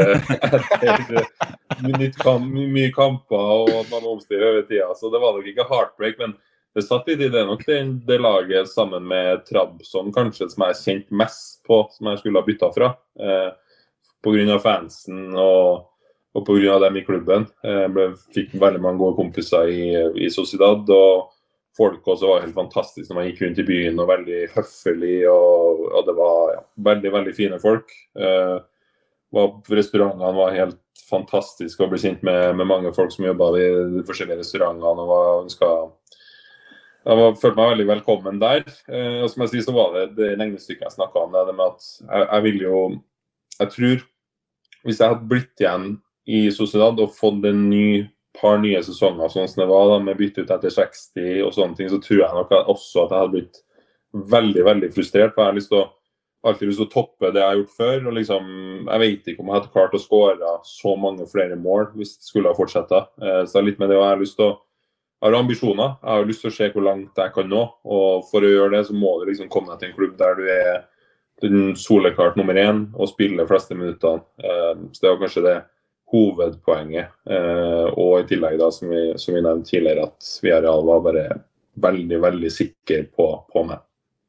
etter mye, kamp, mye kamper og at man omstyrer over tida, så det var nok ikke heartbreak, men det satt litt i det nok det, det laget sammen med Trabzon, kanskje som jeg har kjent mest på, som jeg skulle ha byttet fra, eh, på grunn av fansen og, og på grunn av dem i klubben. Jeg eh, ble, fikk veldig mange gode kompiser i, i Sociedad, og folk også var helt fantastisk når man gikk rundt i byen, og veldig høffelig, og, og det var ja, veldig, veldig fine folk. Eh, var, restaurantene var helt fantastiske, og ble kjent med, med mange folk som jobbet i de forskjellige restaurantene, og var ønsket Jeg var, følte meg veldig velkommen der, eh, og som jeg sier så var det det regnestykket jeg snakket om, det, det med at jeg, jeg vil jo, jeg tror, hvis jeg hadde blitt igjen i Sociedad og fått en ny, par nye sesonger, sånn som det var da, med bytte ut etter seksti og sånne ting, så tror jeg nok også at jeg hadde blitt veldig, veldig frustrert, for jeg har lyst til å, alltid lyst til å toppe det jeg har gjort før, og liksom, jeg vet ikke om jeg hadde klart å skåre så mange flere mål hvis det skulle ha fortsatt, eh, så det er litt med det, og jeg har lyst til å Jeg har ambisjoner, jeg har lyst til å se hvor langt jeg kan nå, og for å gjøre det så må du liksom komme deg til en klubb der du er den soleklart nummer én og spiller fleste minuttene. Så det var kanskje det hovedpoenget, og i tillegg da, som vi, som vi nevnte tidligere, at Villarreal var bare veldig, veldig sikker på, på meg.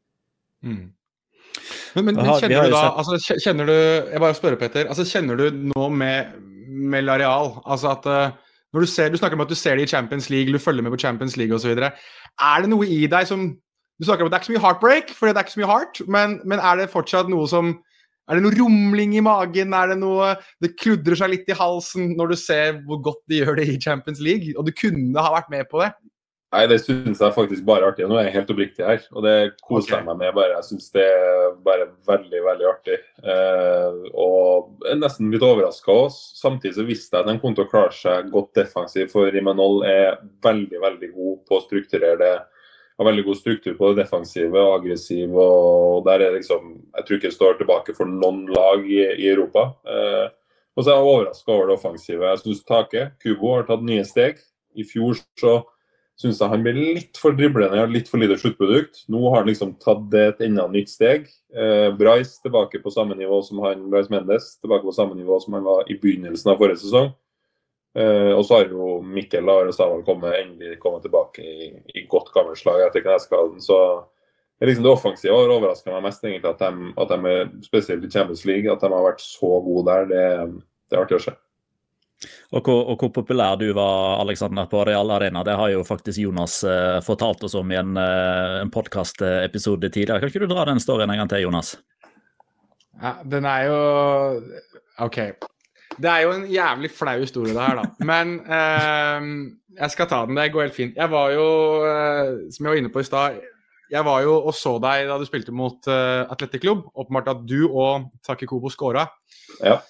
Mm. Men, men, men kjenner du da, altså kjenner du, jeg bare spør Petter, altså kjenner du nå med, med Villarreal, altså at Når du, ser, du snakker om at du ser det i Champions League, du følger med på Champions League og så videre. Er det noe i deg som, du snakker om at det er ikke så mye heartbreak, for det er ikke så mye heart, men, men er det fortsatt noe som, er det noe rumling i magen, er det noe, det kludrer seg litt i halsen når du ser hvor godt de gjør det i Champions League, og du kunne ha vært med på det? Nei, det synes jeg faktisk bare artig. Nå er jeg helt oppriktig her, og det koser jeg okay. meg med. Bare. Jeg synes det er bare veldig, veldig artig. Eh, og jeg er nesten litt overrasket også. Samtidig så visste jeg at de kom til å klare seg godt defensivt, for Imanol er veldig, veldig god på å strukturere det. Har veldig god struktur på det defensive og aggressiv, og der er liksom, jeg tror ikke det står tilbake for noen lag i, i Europa. Eh, og så er jeg overrasket over det offensive. Jeg synes Take, Kubo har tatt nye steg. I fjor så synes jeg han ble litt for driblende og litt for lite sluttprodukt. Nå har han liksom tatt det et enda nytt steg. Eh, Bryce tilbake på samme nivå som han, Bryce Mendes, tilbake på samme nivå som han var I begynnelsen av forrige sesong. Eh, og så har jo Mikkel Arestavall kommet, endelig kommet tilbake I, I godt gammelt slag etter knæskaden. Så det, liksom det offensive har overrasket meg mest egentlig at de, at de er spesielt I Champions League, at de har vært så gode der. Det, det er artig å se. Og hvor, og hvor populær du var, Alexander, på Real Arena, det har jo faktisk Jonas eh, fortalt oss om I en, eh, en podcast-episode tidligere. Kan ikke du dra den storyen en gang til, Jonas? Ja, den er jo... Ok. Det er jo en jævlig flau historie det her, da. Men eh, jeg skal ta den, det går helt fint. Jeg var jo, eh, som jeg var inne på I stad, jeg var jo og så deg da du spilte mot uh, Athletic Club. Åpenbart at du og Taki Kobo skåret. Ja.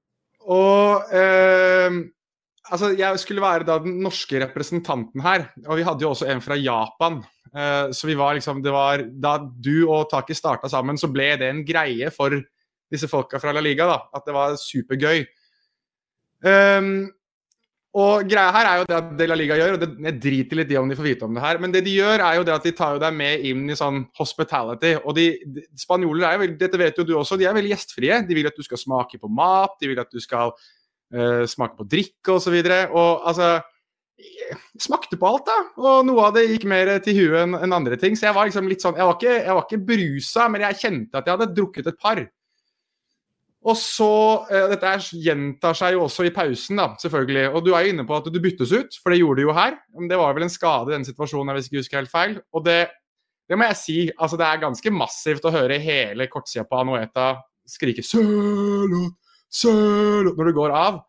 Og eh, altså, jeg skulle være da den norske representanten her, og vi hadde jo også en fra Japan. Eh, så vi var liksom, det var, da du og Taki startet sammen, så ble det en greie for disse folka fra La Liga, da, at det var supergøy. Um, Og greia her er jo det at det La Liga gjør, og det, jeg driter litt I om de får vite om det her, men det de gjør er jo det at de tar jo deg med inn I sånn hospitality, og de, de spanjoler er jo, dette vet jo du også, de er veldig gjestfrie, de vil at du skal smake på mat, de vil at du skal uh, smake på drikke og så videre, og altså, jeg smakte på alt da, og noe av det gikk mer til huet enn en andre ting, så jeg var liksom litt sånn, jeg var ikke, jeg var ikke brusa, men jeg kjente at jeg hadde drukket et par. Og så, eh, dette er, gjentar seg jo også I pausen da, selvfølgelig, og du er jo inne på at du byttes ut, for det gjorde du jo her, men det var vel en skade I den situasjonen, hvis jeg ikke husker helt feil, og det, det må jeg si, altså det er ganske massivt å høre hele kortsida på Anoeta skrike «Sølot, Sølot» når du går av.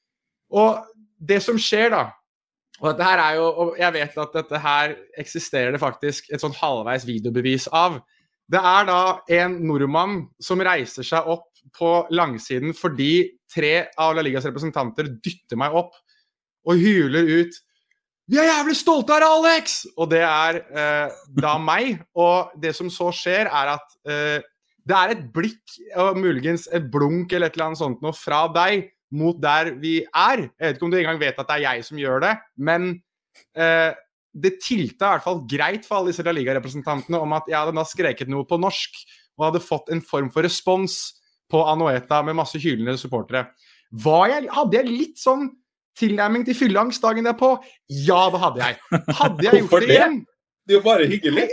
Og det som skjer da, og dette her er jo, og jeg vet at dette her eksisterer det faktisk et sånn halvveis videobevis av, det er da en nordmann som reiser seg opp på langsiden fordi tre av La Ligas representanter dytter meg opp og hyler ut «Vi er jævlig stolte av deg, Alex!» Og det er eh, da meg, og det som så skjer er at eh, det er et blikk, og muligens et blunk eller et eller annet sånt noe fra deg mot der vi er. Jeg vet ikke om du engang vet at det er jeg som gjør det, men eh, det tilta I hvert fall greit for alle disse La Liga-representantene om at jeg hadde da skreket noe på norsk, og hadde fått en form for respons på Anoeta med masse hylende supportere. Var jeg, hadde jeg litt sånn tilnærming til fylleangst dagen derpå? Ja, det hadde jeg. Hadde jeg gjort det igjen? Det er jo bare hyggelig.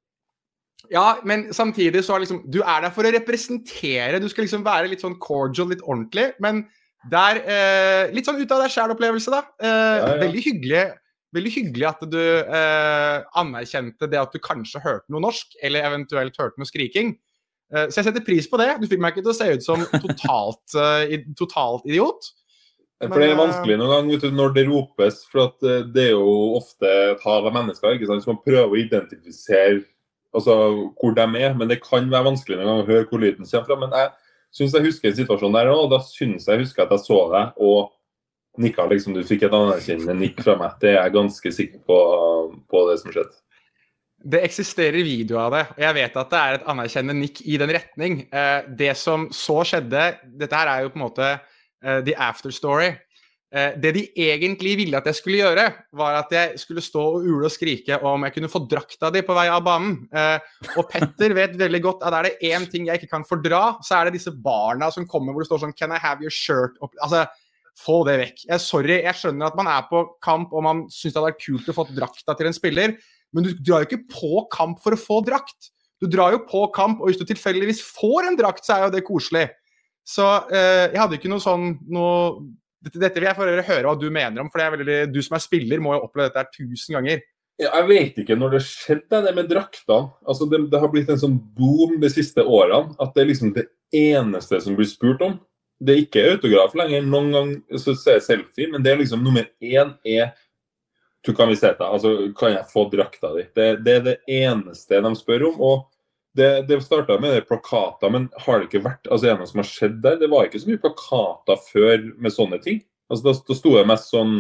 Ja, men samtidig så er liksom, du er der for å representere, du skal liksom være litt sånn cordial, litt ordentlig, men der, eh, litt sånn ut av deg selv opplevelse da. Eh, ja, ja. Veldig hyggelig, veldig hyggelig at du eh, anerkjente det at du kanskje hørte noe norsk, eller eventuelt hørte noe skriking. Uh, så jeg setter pris på det. Du fikk meg ikke til å se ut som totalt, uh, totalt idiot. Men, for det er vanskelig noen gang, vet du, når det ropes, for at uh, det er jo ofte et hav av mennesker, ikke sant, som prøver å identifisere altså, hvor de er, men det kan være vanskelig noen gang å høre hvor lyden kommer fra. Men jeg synes jeg husker en situasjon der, og da synes jeg husker at jeg så deg, og nikket liksom, du fikk et anerkjennende nikk fra meg. Det er jeg ganske sikker på, på det som skjedde. Det eksisterer video av det, og jeg vet at det er et anerkjennende nikk I den retning. Eh, det som så skjedde, dette her er jo på en måte uh, the after story. Eh, det de egentlig ville at jeg skulle gjøre, var at jeg skulle stå og ule og skrike om jeg kunne få drakta de på vei av banen. Eh, og Petter vet veldig godt at er det en ting jeg ikke kan fordra, så er det disse barna som kommer hvor det står sånn, can I have your shirt? Altså, få det vekk. Jeg, sorry, jeg skjønner at man er på kamp, og man synes det hadde vært kult å få drakta til en spiller, men du drar jo ikke på kamp for å få drakt. Du drar jo på kamp, og hvis du tilfeldigvis får en drakt, så er jo det koselig. Så eh, jeg hadde ikke noe sånn, noe... Dette, dette vil jeg for å høre hva du mener om, for det er veldig, du som er spiller må jo oppleve dette her tusen ganger. Ja, jeg vet ikke når det skjedde det med draktene. Altså det, det har blitt en sånn boom de siste årene, at det er liksom det eneste som blir spurt om. Det er ikke autograf lenger, noen gang så ser jeg selfie, men det er liksom nummer én er du kan vi se det, altså kan jeg få drakta di? Det, det er det eneste de spør om, og det, det startet med det plakater, men har det ikke vært, altså en som har skjedd der, det var ikke så mye plakater før med sånne ting. Altså da, da stod det mest sånn,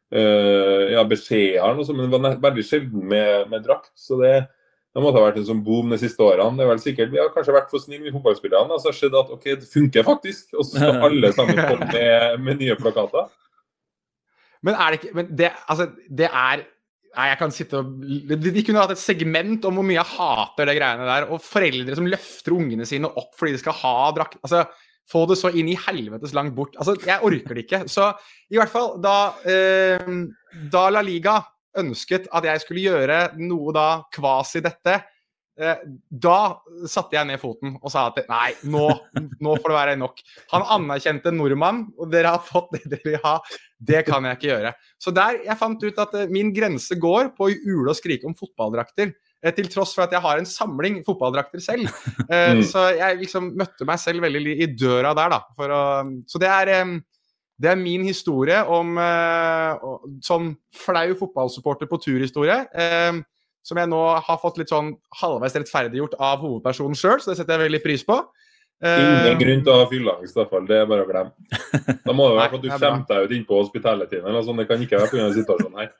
uh, ja, beskjeder, og så, men det var veldig sjelden med, med drakt, så det, det måtte ha vært en sånn boom de siste årene. Det er vel sikkert, vi har kanskje vært for snille med fotballspillerne, altså har skjedd at, ok, det funker faktisk, og så skal alle sammen komme med, med nye plakater. Men er det ikke, men det, altså, det er, nei, jeg kan sitte og, de, de kunne hatt et segment om hvor mye jeg hater det greiene der, og foreldre som løfter ungene sine opp fordi de skal ha drakt, altså, få det så inn i helvetes langt bort, altså, jeg orker det ikke, så i hvert fall, da, eh, da La Liga ønsket at jeg skulle gjøre noe da kvasi dette, Eh, da satte jeg ned foten og sa at nei, nå, nå får det være nok. Han anerkjente nordmann, og dere har fått det dere vil ha. Det kan jeg ikke gjøre. Så der, jeg fant ut at eh, min grense går på å ule og skrike om fotballdrakter, eh, til tross for at jeg har en samling fotballdrakter selv. Eh, mm. Så jeg liksom møtte meg selv veldig i døra der da. For å, så det er, eh, det er min historie om eh, sånn flau fotballsupporter på turhistorie. Eh, som jeg nå har fått litt sånn halvveis rettferdiggjort av hovedpersonen selv, så det setter jeg veldig pris på. Ingen grunn til å ha fyllangst, i hvert fall. Det er bare å glemme. Da må det være for at du skjemte deg ut inn på hospitaletiden, eller sånn. Det kan ikke være på grunn av situasjonen her.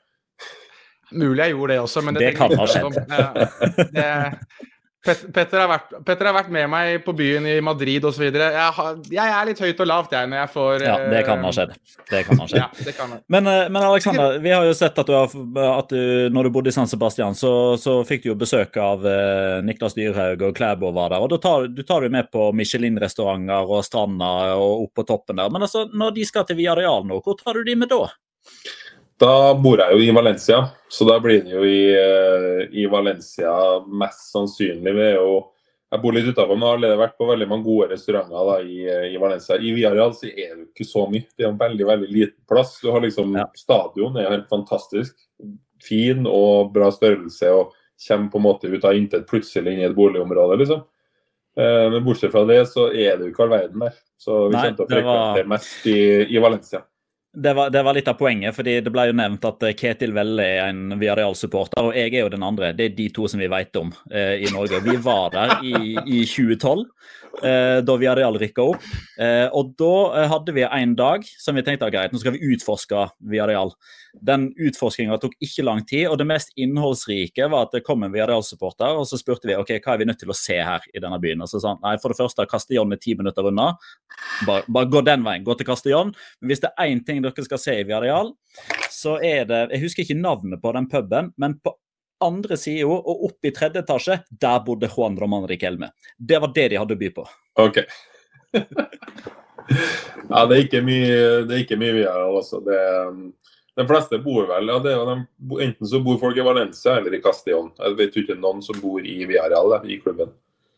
Mulig jeg gjorde det også, men det, det kan ha skjedd. Det, Petter har, vært, Petter har vært med meg på byen i Madrid og så videre. Jeg, har, jeg er litt høyt og lavt jeg når jeg får... Ja, det kan ha skjedd. Det kan ha skjedd. Ja, det kan ha. Men, men Alexander, vi har jo sett at du, har, at du når du bodde i San Sebastian, så, så fikk du jo besøk av uh, Niklas Dyrhaug og Klæbo var der. Og da tar, du tar du med på Michelin-restauranter og stranda og opp på toppen der. Men altså, når de skal til Villarreal nå, hvor tar du de med da? Da bor jeg jo i Valencia, så da blir det jo i, i Valencia mest sannsynlig. Vi er jo, jeg bor litt utenfor, men har allerede vært på veldig mange gode restauranter da, i, i Valencia. I Villarreal så er det jo ikke så mye. Det er en veldig, veldig liten plass. Du har liksom, ja. Stadion er helt fantastisk. Fin og bra størrelse, og kommer på en måte ut av intet plutselig inn i et boligområde, liksom. Men bortsett fra det, så er det jo ikke all verden der. Så vi kommer til å frekventere mest i, i Valencia. Det var, det var litt av poenget, fordi det ble jo nevnt at Ketil Velle er en Villarreal-supporter, og jeg er jo den andre. Det er de to som vi vet om eh, i Norge. Vi var der i, i tjue tolv, eh, da Villarreal rykket opp. Eh, og da eh, hadde vi en dag som vi tenkte, greit, nå skal vi utforske Villarreal. Den utforskningen tok ikke lang tid, og det mest innholdsrike var at det kom en Villarreal-supporter, og så spurte vi, ok, hva er vi nødt til å se her i denne byen? Og så sa han, nei, for det første, Castellón er ti minutter unna. Bare, bare gå den veien, gå til Castellón. Men hvis det er en ting dere skal se i Villarreal, så er det, jeg husker ikke navnet på den puben, men på andre siden og opp i tredje etasje, der bodde Juan Román Riquelme. Det var det de hadde å by på. Ok. Ja, det er ikke mye, det er ikke mye Villarreal, altså. Det, de fleste bor vel, ja, det er, de, enten så bor folk i Valencia eller i Castellón. Jeg vet ikke noen som bor i Villarreal, i klubben.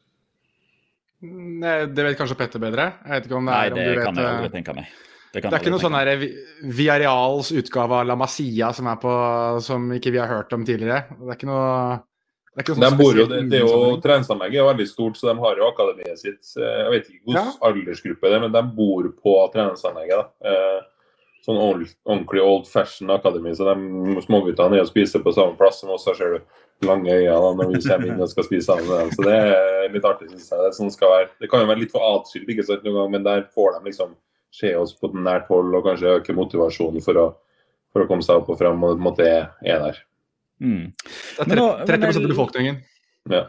Nei, det vet kanskje Petter bedre. Jeg vet ikke om det er, Nei, det om du vet, kan jeg aldri tenke meg. Det, det er ikke noe sånn her Villarreals utgave av La Masia som er på, som ikke vi har hørt om tidligere. Det er ikke noe, det er ikke noe sånn de bor jo, det, det er jo, treningsanlegget er veldig stort, så de har jo akademiet sitt. Jeg vet ikke hos ja. aldersgruppe det, men de bor på treningsanlegget da. Sånn ordentlig old-fashion akademi, så de småguttene er og spiser på samme plass som oss, så ser du lange øyne da, når vi kommer inn og skal spise sammen med dem. Så det er litt artig, synes jeg. Det, sånn skal være. Det kan jo være litt for atskilt, ikke sant, noen gang, men der får de liksom se oss på den nært hold og kanskje øke motivasjonen for å, for å komme seg opp og frem, og det måte er, er der. Mm. Det er tretti prosent av befolkningen. Ja.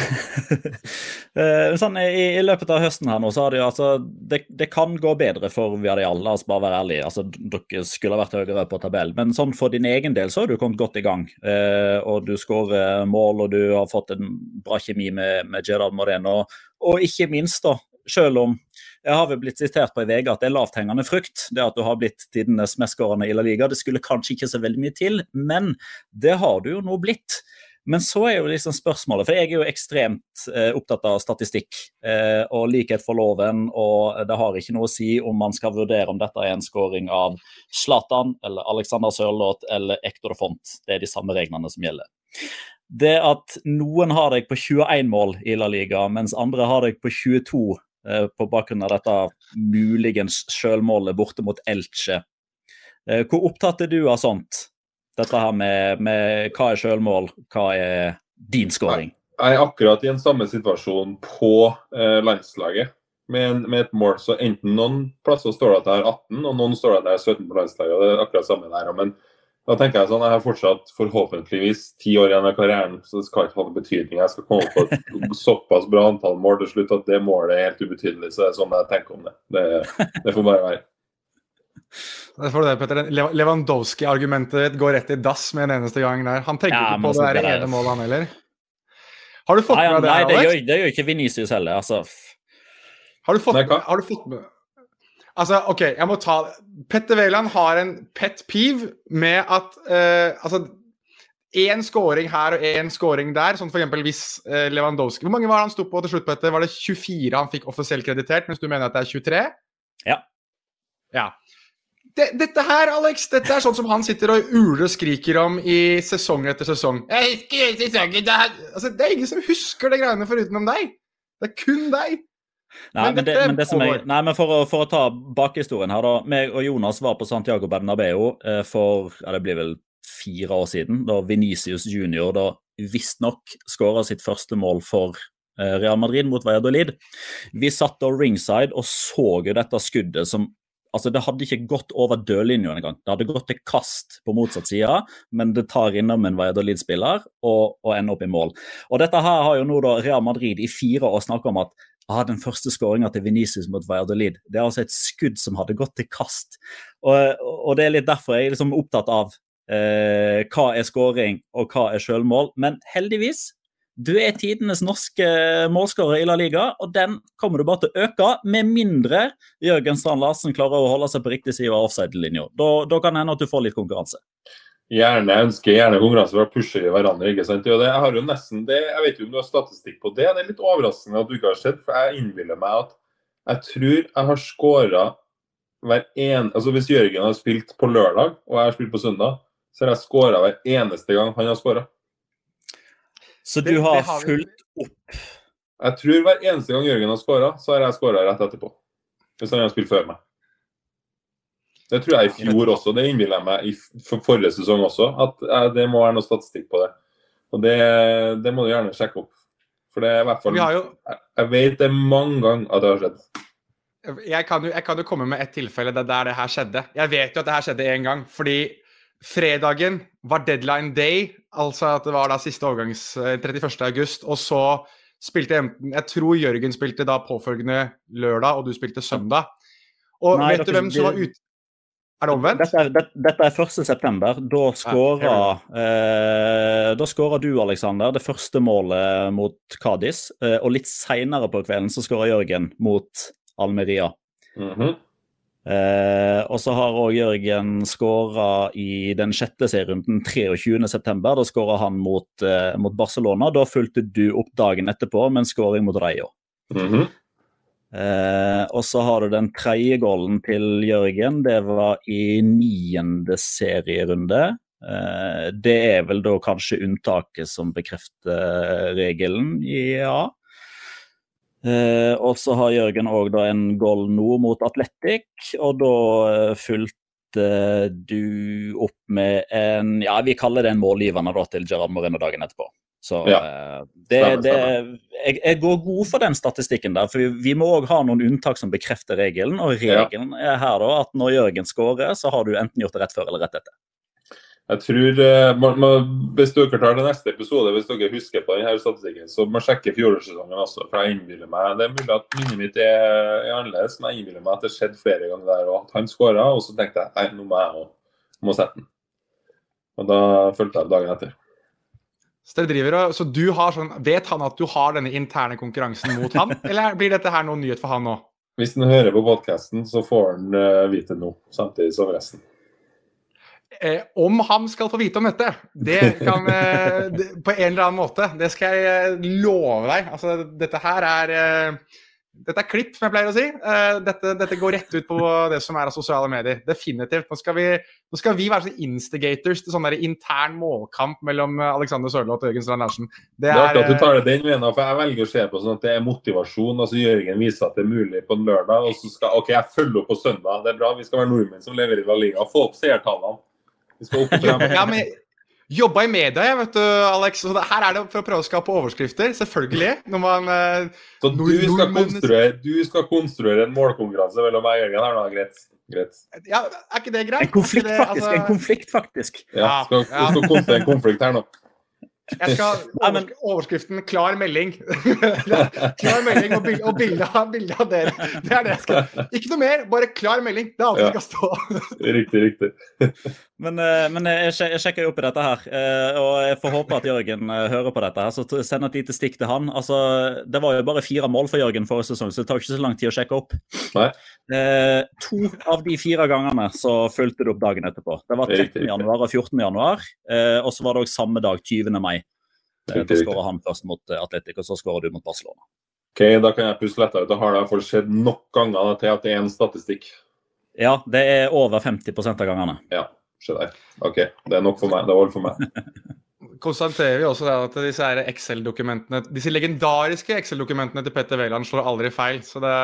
sånn, i, I løpet av høsten her nå, så har det jo altså, det, det kan gå bedre for Villarreal, la oss bare være ærlige, altså dere skulle ha vært høyere på tabell, men sånn for din egen del så har du kommet godt i gang, eh, og du skårer mål, og du har fått en bra kjemi med, med Gerard Moreno, og ikke minst da, selv om jeg har vel blitt sitert på i V G at det er lavthengende frukt, det at du har blitt tidenes mest skårende i La Liga, det skulle kanskje ikke så veldig mye til, men det har du jo nå blitt. Men så er jo liksom spørsmålet, for jeg er jo ekstremt eh, opptatt av statistikk eh, og likhet for loven, og det har ikke noe å si om man skal vurdere om dette er en skåring av Zlatan, eller Alexander Sørloth, eller Hector Font. Det er de samme reglene som gjelder. Det at noen har deg på tjueen mål i La Liga, mens andre har deg på tjueto eh, på bakgrunn av dette muligens selvmålet borte mot Elche. Eh, hvor opptatt er du av sånt? Dette her med, med hva er selvmål, hva er din skåring? Jeg er akkurat i en samme situasjon på eh, landslaget med, med et mål, så enten noen plasser står det at jeg er atten, og noen står det at jeg er sytten på landslaget, og det er akkurat samme der. Men da tenker jeg sånn, jeg har fortsatt forhåpentligvis ti år igjen av karrieren, så det skal ikke ha noen betydning. Jeg skal komme på et såpass bra antall mål til slutt at det målet er helt ubetydelig, så det er sånn jeg tenker om det. Det, det får bare være. Det får du det, Petter. Lewandowski-argumentet går rett i dass med en eneste gang der. Han tenker Ja, ikke men på altså, det der det der- ene målet han heller. Har du fått Nei, med deg det nei, her, det Alex? gjør, det gjør ikke Vinicius heller. Altså, Har du fått, Nei, hva? har du fått med Altså, ok, jeg må ta Petter Wæland har en pet peeve med at eh, altså én scoring her og én scoring der, sånn for eksempel hvis eh, Lewandowski Hvor mange var han sto på til slutt, Petter? Var det tjuefire han fikk offisielt kreditert, mens du mener at det er tjuetre? Ja. Ja. Det, dette her, Alex, dette er sånn som han sitter og uler og skriker om i sesong etter sesong. Jeg husker sesongen, det er, altså, det er ingen som husker det greiene forutenom deg. Det er kun deg. Nei, men, det, dette men det som jeg, pågår. nei, men for, å, for å ta bakhistorien her da, meg og Jonas var på Santiago Bernabeu eh, for, ja, det blir vel fire år siden, da Vinicius junior da visst nok skåret sitt første mål for eh, Real Madrid mot Valladolid. Vi satt da ringside og så jo dette skuddet som, altså det hadde ikke gått over dørlinjen en gang. Det hadde gått til kast på motsatt side, men det tar innom en Valladolid-spiller og, og ender opp i mål. Og dette her har jo nå da Real Madrid i fire år snakket om at ah, den første skåringen til Vinicius mot Valladolid, det er altså et skudd som hadde gått til kast. Og, og det er litt derfor jeg er liksom opptatt av eh, hva er skåring og hva er selvmål. Men heldigvis, du er tidenes norske målskårer i La Liga, og den kommer du bare til å øke, med mindre Jørgen Strand Larsen klarer å holde seg på riktig side av offside-linjen. Da, da kan det hende at du får litt konkurranse. Gjerne, jeg ønsker gjerne konkurranse for å pushe i hverandre, ikke sant? Og det, jeg har jo nesten det, jeg vet jo om du har statistikk på det, det er litt overraskende at du ikke har sett, for jeg innbiller meg at jeg tror jeg har skåret hver en, altså hvis Jørgen har spilt på lørdag, og jeg har spilt på søndag, så har jeg skåret hver eneste gang han har skåret. Så du Det- har, det har vi- fulgt opp. Jeg tror hver eneste gang Jørgen har skåret, så har jeg skåret rett etterpå. Hvis han har spilt før meg. Det tror jeg i fjor også, det innbiller jeg meg i for forrige sesong også, at eh, det må være noe statistikk på det. Og det, det må du gjerne sjekke opp. For det er i hvert fall, Vi har jo, jeg, jeg vet det mange ganger at det har skjedd. jeg, kan jo, jeg kan jo komme med et tilfelle der det her skjedde. Jeg vet jo at det her skjedde en gang, fordi fredagen var deadline day, altså at det var da siste overgangs eh, trettiførste august, og så spilte enten, jeg tror Jørgen spilte da påfølgende lørdag, og du spilte søndag. Og Nei, vet du dere- hvem som var ute? Er det omvendt? Dette er, det, dette er første september. Da skårer eh, da skårer du, Alexander, det første målet mot Cadiz, eh, og litt senere på kvelden så skårer Jørgen mot Almeria. Mhm. Eh, og så har også Jørgen skåret i den sjette serierunden tjuetre september. Da skåret han mot, eh, mot Barcelona. Da fulgte du opp dagen etterpå med en skåring mot Rayo. Mhm. Eh, og så har du den tredje gålen til Jørgen. Det var i niende serierunde. Eh, det er vel da kanskje unntaket som bekrefter regelen, ja. Eh, og så har Jørgen også da en goal nå mot Atletic, og da eh, fulgte du opp med en, ja, vi kaller det en målgivende da til Gerard Moreno dagen etterpå. Så Ja. eh, det, Stemmer, det, stemmer. jeg, jeg går god for den statistikken der, for vi, vi må også ha noen unntak som bekrefter regelen, og regelen er her da at når Jørgen skårer, så har du enten gjort det rett før eller rett etter. Jeg tror, eh, man, man, hvis dere tar det neste episode, hvis dere husker på denne statistikken, så må man sjekke fjorårssesongen også, for jeg innbiller meg, det er mulig at minnet mitt er, er annerledes, men jeg innbiller meg at det skjedde flere ganger der, og at han skåret, og så tenkte jeg, nei, nå må jeg også må sette den. Og da følte jeg dagen etter. Så, dere driver, og- så du har sånn, vet han at du har denne interne konkurransen mot han, eller blir dette her noen nyhet for han nå? Hvis han hører på podcasten, så får han uh, vite nå, samtidig som resten. Eh, om han skal få vite om dette, det kan eh, det, på en eller annen måte, det skal jeg eh, love deg. Altså, dette her er eh, dette er klipp, som jeg pleier å si. Eh, dette, dette går rett ut på det som er av sosiale medier. Definitivt. Nå skal vi, nå skal vi være sånn instigators til sånn der intern målkamp mellom eh, Alexander Sørloth og Jørgen Strand Larsen. Det Det er artig at du eh, tar det den veien, for jeg velger å se på sånn at det er motivasjon. Altså Jørgen viser at det er mulig på en lørdag, og så skal, ok, jeg følger opp på søndag. Det er bra, vi skal være nordmenn som lever i La Liga. Få opp seertallene. Vi skal opp og frem. ja, men jobba i media, jeg vet du, Alex. Så det, her er det for å prøve å skape overskrifter, selvfølgelig. Når man eh, Så du Nord- skal, nordmenn- konstruere, du skal konstruere en målkonkurranse mellom meg og Jørgen her nå, greit? Greit. Ja, er ikke det greit? En konflikt Er ikke det, faktisk, altså- en konflikt faktisk. Ja, Ja, skal, ja. skal konstruere en konflikt her nå. Jeg skal oversk overskriften klar melding. Klar melding og, bil og bilde av, bilde av dere. Det er det jeg skal. Ikke noe mer, bare klar melding. Det er alt som skal stå. Riktig, riktig. Men, men jeg, jeg sjekker jo opp i dette her, og jeg får håpe at Jørgen hører på dette her, så send et lite stikk til han. Altså, det var jo bare fire mål for Jørgen forrige sesong, så det tar ikke så lang tid å sjekke opp. Nei. Eh, to av de fire gangene så fulgte det opp dagen etterpå. Det var trettende januar og fjortende januar, eh, og så var det også samme dag, tyvende mai. Da skåret han først mot Atletic, og så skåret du mot Barcelona. Ok, da kan jeg pusse lettere ut. Da har det for skjedd nok ganger til at det er en statistikk. Ja, det er over femti prosent av gangene. Ja, skjønner jeg. Ok, det er nok for meg. Det er alt for meg. Konstaterer vi også at disse Excel-dokumentene, disse legendariske Excel-dokumentene til Petter Wæland slår aldri feil, så det...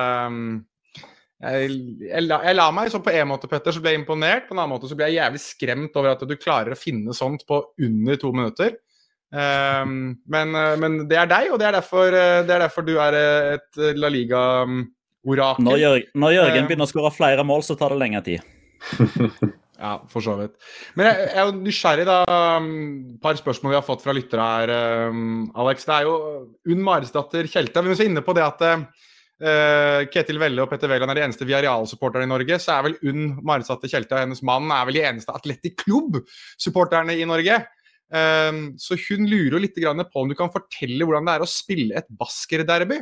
Jeg, jeg, la, jeg la meg så på en måte, Petter, så ble jeg imponert. På en annen måte så ble jeg jævlig skremt over at du klarer å finne sånt på under to minutter. Um, men, men det er deg, og det er derfor, det er derfor du er et La Liga-orakel. Når, Jør, når Jørgen begynner å skåre flere mål, så tar det lengre tid. Ja, for så vidt. Men jeg, jeg er jo nysgjerrig da, et par spørsmål vi har fått fra lyttere her, um, Alex. Det er jo Unn Maresdatter Kjelta. Vi må se inne på det at Uh, Ketil Velle og Petter Wæland er de eneste Villarreal-supporterne i Norge, så er vel Unn Maresdatter Kjelta og hennes mann er vel de eneste Athletic Club-supporterne i Norge. Uh, så hun lurer jo litt grann på om du kan fortelle hvordan det er å spille et Basker-derby.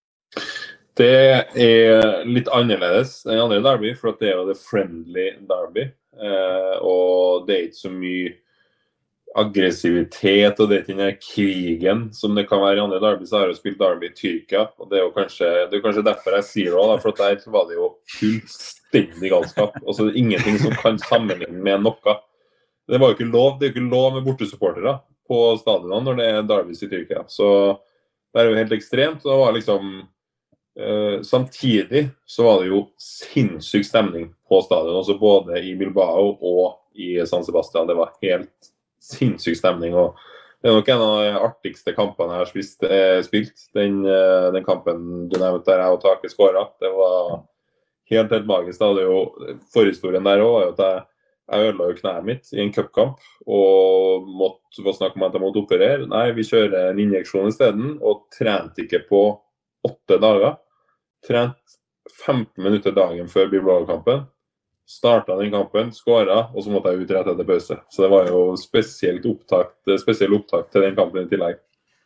Det er litt annerledes enn andre derby, for det er jo det friendly derby, uh, og det er ikke så mye aggressivitet, og det er ikke den krigen som det kan være i andre derby, så har jeg jo spilt derby i Tyrkia, og det er jo kanskje, det er kanskje derfor jeg sier det, for der var det jo fullstendig galskap, og så er det ingenting som kan sammenligne med noe. Det var jo ikke lov, det er jo ikke lov med bortesupportere på stadionet når det er derbys i Tyrkia, så det er jo helt ekstremt, og det var liksom, uh, samtidig så var det jo sinnssyk stemning på stadion, også både i Bilbao og i San Sebastian, det var helt sinnssyk stemning, og det er nok en av de artigste kampene jeg har spilt. Den, den kampen du nevnte der jeg og Take skåret, det var helt, helt magisk. Da hadde jo forhistorien der også, at jeg, jeg ødela jo knæet mitt i en cupkamp, og måtte få snakke om at jeg måtte operere. Nei, vi kjører en injeksjon i stedet, og trente ikke på åtte dager. Trent femten minutter dagen før Bilbao-kampen. Startet den kampen, skåret, og så måtte jeg ut rett etter pause. Så det var jo spesielt opptakt, spesiell opptakt til den kampen i tillegg.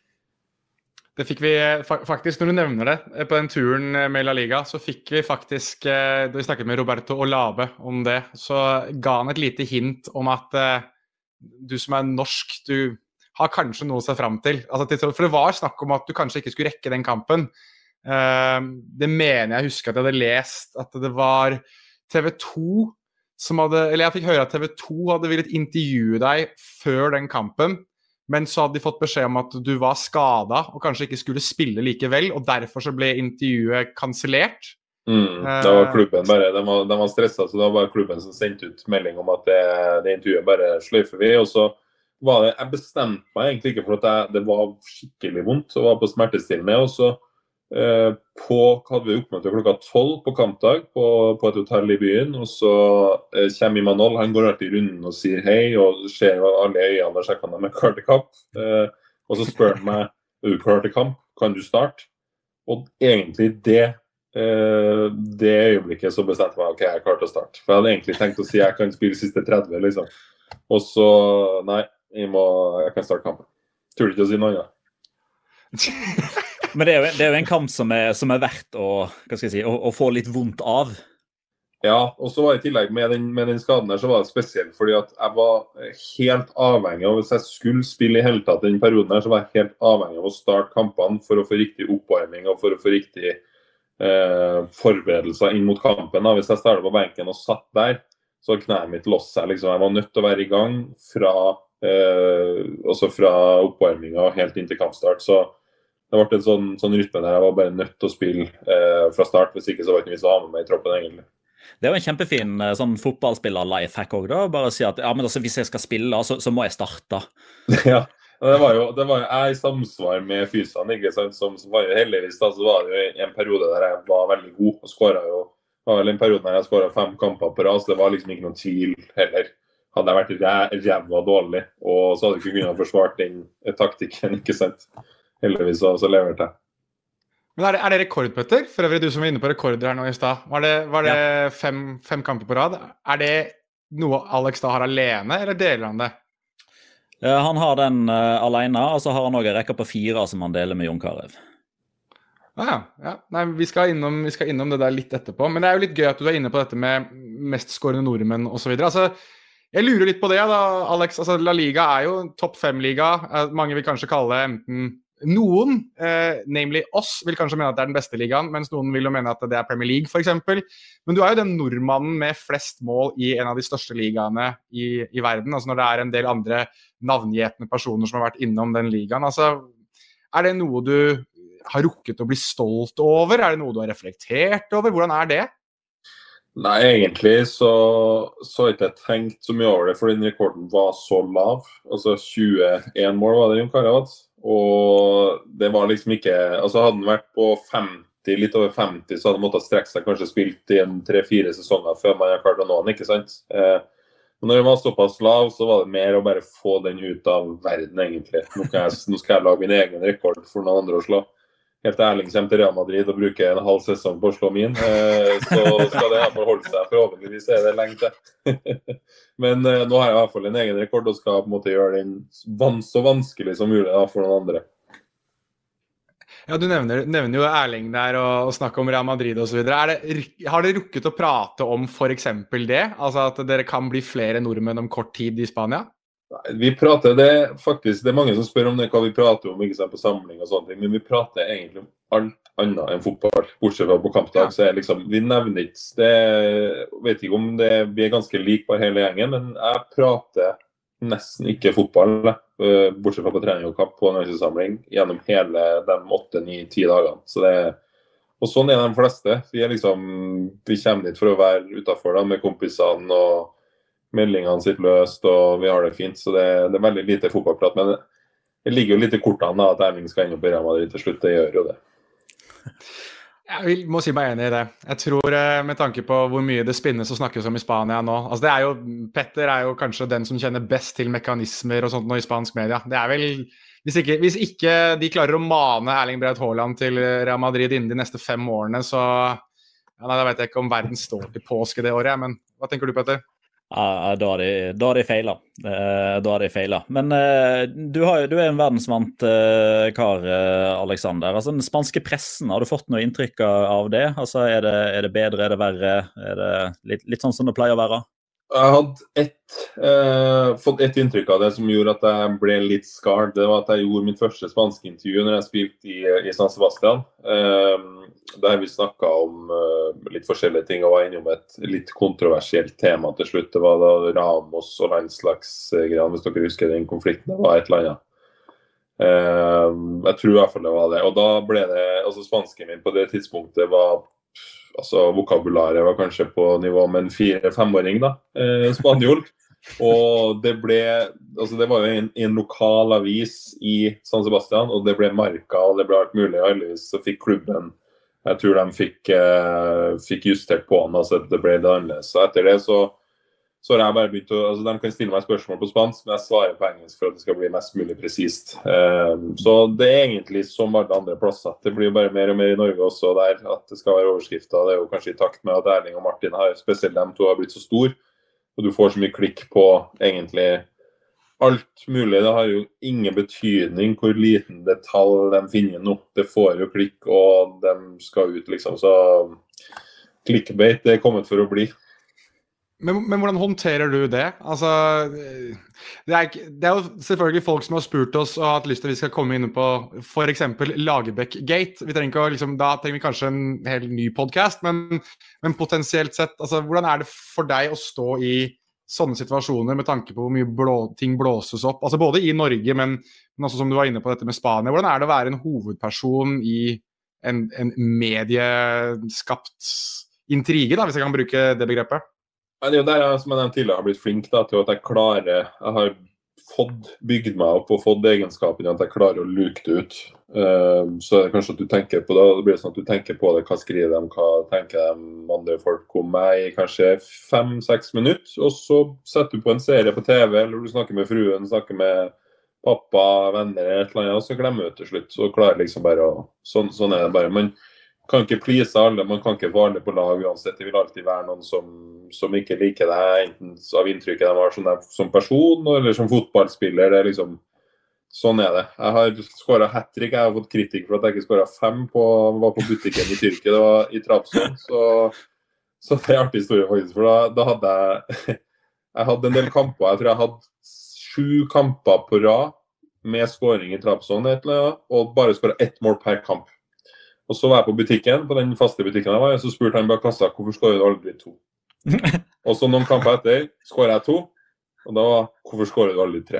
Det fikk vi faktisk, når du nevner det, på den turen med La Liga, så fikk vi faktisk, da vi snakket med Roberto Olabe om det, så ga han et lite hint om at du som er norsk, du har kanskje noe å se frem til. Altså, for det var snakk om at du kanskje ikke skulle rekke den kampen. Det mener jeg husker at jeg hadde lest, at det var T V to som hadde, eller jeg fikk høre at T V to hadde villet intervjue deg før den kampen, men så hadde de fått beskjed om at du var skadet og kanskje ikke skulle spille likevel, og derfor så ble intervjuet kansellert. Mm, det var klubben bare, de var, de var stresset, så det var bare klubben som sendte ut melding om at det, det intervjuet bare sløyfer vi, og så var det, jeg bestemte meg egentlig ikke for at jeg, det var skikkelig vondt, og var på smertestillende, og så Eh, på, hadde vi oppmøte klokka tolv på kampdag på, på et hotell i byen, og så eh, kommer Imanol, han går alltid i runden og sier hei, og ser alle øynene og sjekker om de er klar til kamp, eh, og så spør han meg, er du klar til kamp, kan du starte? Og egentlig det eh, det øyeblikket så bestemte jeg meg, ok, jeg er klar til å starte, for jeg hadde egentlig tenkt å si jeg kan spille siste tretti liksom, og så, nei, jeg, må, jeg kan starte kampen. Tror du ikke å si noe annet? Men det er, jo, det er jo en kamp som er, som er verdt å, hva skal jeg si, å, å få litt vondt av. Ja, og så var det i tillegg med den, med den skaden her, så var det spesielt, fordi at jeg var helt avhengig av, hvis jeg skulle spille i hele tatt den perioden her, så var jeg helt avhengig av å starte kampene for å få riktig oppvarming og for å få riktig eh, forberedelser inn mot kampen. Da. Hvis jeg startet på benken og satt der, så knæet mitt låst seg. Liksom. Jeg var nødt til å være i gang fra, eh, også fra oppvarminga helt inn til kampstart, så det ble en sånn, sånn rytme der jeg var bare nødt til å spille eh, fra start, hvis ikke så var det ikke vist å ha med meg i troppen egentlig. Det er jo en kjempefin sånn fotballspiller-lifehack også da, bare å si at ja, men altså, hvis jeg skal spille, så, så må jeg starte. Ja, det var jo, det var jo jeg i samsvar med fysene, ikke sant, som, som var jo heldigvis da, så var det jo en periode der jeg var veldig god, og skåret jo, det var vel en periode der jeg skåret fem kamper på ras, det var liksom ikke noen tvil heller. hadde jeg vært ræ- ræva dårlig, og så hadde jeg ikke kunnet forsvart den taktikken, ikke sant? Heldigvis så, så leverte jeg. Men er det, er det rekord, Petter? For øvrig, du som var inne på rekorder her nå i sted. Var det, var det ja. fem, fem kamper på rad? Er det noe Alex da har alene, eller deler han det? Ja, han har den uh, alene, og så har han også en rekke på fire som han deler med Jon Carew. Ah, ja. Nei, vi skal, innom, vi skal innom det der litt etterpå. Men det er jo litt gøy at du er inne på dette med mestskårende nordmenn og så videre. Altså, jeg lurer litt på det da, Alex. Altså, La Liga er jo topp fem-liga. Mange vil kanskje kalle enten noen, eh, namely oss, vil kanskje mene at det er den beste ligaen, mens noen vil jo mene at det er Premier League, for eksempel. Men du er jo den nordmannen med flest mål i en av de største ligaene i, i verden. Altså når det er en del andre navngjetne personer som har vært innom den ligaen. Altså, er det noe du har rukket å bli stolt over? Er det noe du har reflektert over? Hvordan er det? Nei, egentlig så så har jeg ikke tenkt så mye over det, for den rekorden var så lav. Altså tjueen mål var det Jon Carew hadde. Og det var liksom ikke, altså hadde han vært på femti, litt over femti, så hadde han måttet strekke seg, kanskje spilt i en tre-fire sesonger før man har klart å nå den, ikke sant? Eh, men når den var såpass lav, så var det mer å bare få den ut av verden, egentlig. Nå, kan jeg, nå skal jeg lage min egen rekord for noen andre å slå. Helt Erling kommer til Real Madrid og bruker en halv sesong på å slå min, eh, så skal det i hvert fall holde seg, forhåpentligvis er det lenge til. Men eh, nå har jeg i hvert fall en egen rekord og skal på en måte gjøre den van så vanskelig som mulig da, for noen andre. Ja, du nevner, nevner jo Erling der og, og snakker om Real Madrid og så videre. Er det, har dere rukket å prate om for eksempel det? Altså at dere kan bli flere nordmenn om kort tid i Spania? Vi prater det faktisk, det er mange som spør om det, hva vi prater om, ikke sant, på samling og sånne ting, men vi prater egentlig om alt annet enn fotball, bortsett fra på kampdag, så er liksom, vi nevner ikke, det, vet ikke om det, vi er ganske like på hele gjengen, men jeg prater nesten ikke fotball, bortsett fra på trening og kamp på en øynesamling, gjennom hele de åtte, ni, ti dagene, så det, og sånn er de fleste, vi er liksom, vi kommer dit for å være utenfor da, med kompisene og meldingene sitt løst, og vi har det fint, så det, det er veldig lite fotballprat, men det, det ligger jo litt i kortene da, at Erling skal inn opp i Real Madrid til slutt, det gjør jo det. Jeg vil, må si meg enig i det. Jeg tror med tanke på hvor mye det spinnes og snakkes om i Spania nå, altså det er jo, Petter er jo kanskje den som kjenner best til mekanismer og sånt nå i spansk media. Det er vel, hvis ikke, hvis ikke de klarer å mane Erling Braut Haaland til Real Madrid innen de neste fem årene, så, ja, nei, da vet jeg ikke om verden står til påske det året, men hva tenker du, Petter? Ja, da har de, da har de feilet. Da har de feilet. Men du, har, du er en verdensvant kar, Alexander. Altså, den spanske pressen, har du fått noe inntrykk av det? Altså, er det, er det bedre, er det verre? Er det litt, litt sånn som det pleier å være? Jeg hadde ett, eh, fått ett inntrykk av det som gjorde at jeg ble litt skard. Det var at jeg gjorde mitt første spanske intervju når jeg spilte i, i San Sebastian. Eh, der vi snakket om eh, litt forskjellige ting og var innom et litt kontroversielt tema til slutt. Det var da Ramos og landslagsgreiene, hvis dere husker den konflikten. Det var et eller annet. Eh, jeg tror i hvert fall det var det. Og da ble det, altså spansken min på det tidspunktet var, altså vokabularet var kanskje på nivå med en fire-femåring da, eh, spanjol. Og det ble, altså det var jo en, en lokal avis i San Sebastian, og det ble marka, og det ble alt mulig. Og heldigvis så fikk klubben, jeg tror de fikk, eh, fikk justert på den, altså det ble det annerledes. Så etter det så, så har jeg bare begynt å, altså de kan stille meg spørsmål på spansk, men jeg svarer på engelsk for at det skal bli mest mulig presist. Eh, så det er egentlig som alle andre plasser. Det blir jo bare mer og mer i Norge også der, at det skal være overskrifter. Det er jo kanskje i takt med at Erling og Martin har, spesielt dem to har blitt så stor, og du får så mye klikk på egentlig alt mulig. Det har jo ingen betydning hvor liten detalj de finner nå. Det får jo klikk, og de skal ut liksom, så clickbait det er kommet for å bli. Men, men hvordan håndterer du det? Altså, det er, det er jo selvfølgelig folk som har spurt oss og hatt lyst til at vi skal komme inn på for eksempel Lagerbäck-gate. Vi trenger ikke, liksom, da trenger vi kanskje en helt ny podcast, men, men potensielt sett, altså, hvordan er det for deg å stå i sånne situasjoner med tanke på hvor mye blå, ting blåses opp? Altså både i Norge, men, men også som du var inne på dette med Spania. Hvordan er det å være en hovedperson i en, en medieskapt intrige, da, hvis jeg kan bruke det begrepet? Det er jo der jeg, som jeg nevnte tidligere, har blitt flink da, til at jeg klarer, jeg har fått bygd meg opp og fått egenskapen at jeg klarer å luke det ut. Uh, så er det kanskje at du tenker på det, det blir sånn at du tenker på det, hva skriver de, hva tenker de andre folk om meg i kanskje fem-seks minutter, og så setter du på en serie på T V, eller du snakker med fruen, snakker med pappa, venner, et eller annet, og så glemmer du til slutt, så klarer liksom bare å, sånn, sånn er det bare, man kan ikke please alle, man kan ikke få alle på lag uansett, det vil alltid være noen som, som ikke liker deg, enten av inntrykket de har som, som person, eller som fotballspiller, det er liksom, sånn er det. Jeg har skåret hat-trick, jeg har fått kritikk for at jeg ikke skåret fem på, var på butikken i Tyrkia, det var i Trabzon, så, så det er artig historie faktisk, for da, da hadde jeg, jeg hadde en del kamper, jeg tror jeg hadde sju kamper på rad, med skåring i Trabzon, og bare skåret ett mål per kamp. Og så var jeg på butikken, på den faste butikken jeg var, og så spurte han bak kassa, hvorfor skårer du aldri to? Og så noen kamper etter, skårer jeg to, og da var, hvorfor skårer du aldri tre?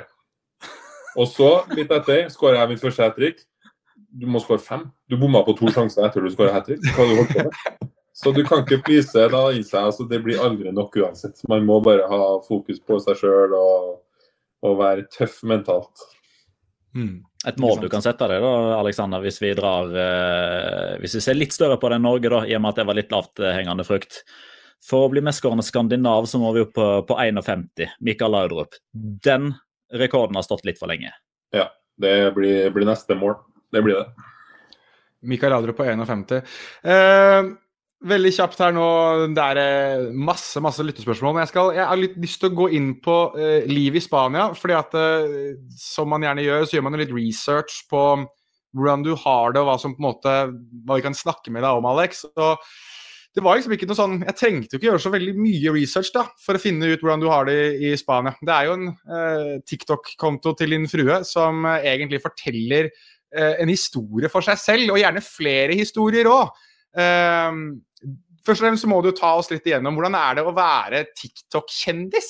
Og så, litt etter, skårer jeg min første hat-trick, du må skåre fem. Du bomma på to sjanser etter du skårer hat-trick, hva har du holdt på med? Så du kan ikke please da i seg, altså det blir aldri nok uansett. Man må bare ha fokus på seg selv og, og være tøff mentalt. Mm. Et mål du kan sette deg da, Alexander, hvis vi drar, eh, hvis vi ser litt større på det enn Norge da, i og med at det var litt lavt eh, hengende frukt. For å bli mestskårende skandinav så må vi opp på, på femtién, Mikael Laudrup. Den rekorden har stått litt for lenge. Ja, det blir, blir neste mål. Det blir det. Mikael Laudrup på femtién. Eh, veldig kjapt her nå, det er masse, masse lyttespørsmål, men jeg, skal, jeg har litt lyst til å gå inn på uh, liv i Spania, fordi at uh, som man gjerne gjør, så gjør man litt research på hvordan du har det, og hva som på en måte, hva vi kan snakke med deg om, Alex. Og det var liksom ikke noe sånn, jeg trengte jo ikke gjøre så veldig mye research da, for å finne ut hvordan du har det i, i Spania. Det er jo en uh, TikTok-konto til din frue, som uh, egentlig forteller uh, en historie for seg selv, og gjerne flere historier også. Uh, først og fremst så må du ta oss litt igjennom hvordan er det å være TikTok-kjendis?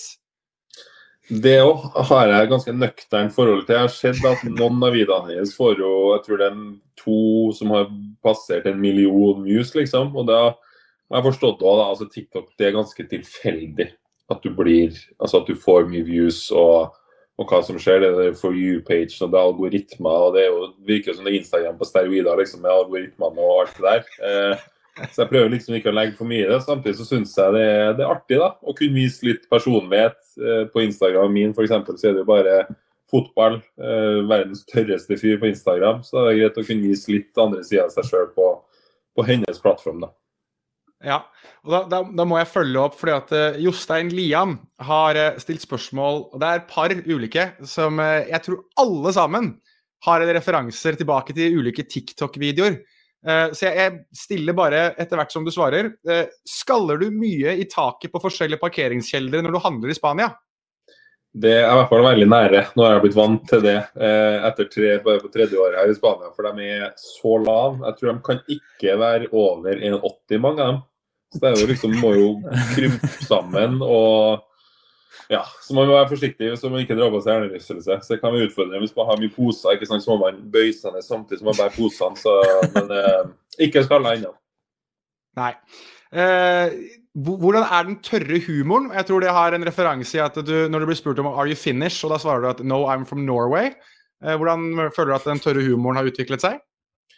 Det også har jeg ganske nøktern forhold til. Jeg har sett at noen av videoene hennes får jo, jeg tror det er to som har passert en million views liksom, og da har jeg forstått også da, altså TikTok det er ganske tilfeldig at du blir, altså at du får mye views og, og hva som skjer, det er for you-page og det er algoritmer, og det er jo, virker som det er Instagram på steroider liksom, med algoritmene og alt det der. Eh, så jeg prøver liksom ikke å legge for mye i det, samtidig så synes jeg det, det er artig da, å kunne vise litt personlighet. Eh, på Instagram min for eksempel, så er det jo bare fotball, eh, verdens tørreste fyr på Instagram, så det er greit å kunne vise litt andre siden av seg selv på, på hennes plattform da. Ja, og da, da, da må jeg følge opp, fordi at uh, Jostein Liam har uh, stilt spørsmål, og det er et par ulike, som uh, jeg tror alle sammen har referanser tilbake til ulike TikTok-videoer. Uh, så jeg, jeg stiller bare etter hvert som du svarer. Uh, skaller du mye i taket på forskjellige parkeringskjeldre når du handler i Spania? Det er i hvert fall veldig nære. Nå har jeg blitt vant til det uh, etter tre, bare på tredje året her i Spania, for de er så lav. Jeg tror de kan ikke være over en åtti mange av dem. Så det er jo liksom, må jo krympe sammen, og ja, så man må være forsiktig så man ikke drar på seg hjernerystelse. Så det kan vi utfordre hvis man har mye poser, ikke sant, så må man bøye seg ned samtidig som man bærer posene, så, men eh, ikke skalla ennå. Nei. Eh, hvordan er den tørre humoren? Jeg tror det har en referanse i at du, når du blir spurt om «Are you Finnish?» og da svarer du at «No, I'm from Norway». Eh, hvordan føler du at den tørre humoren har utviklet seg?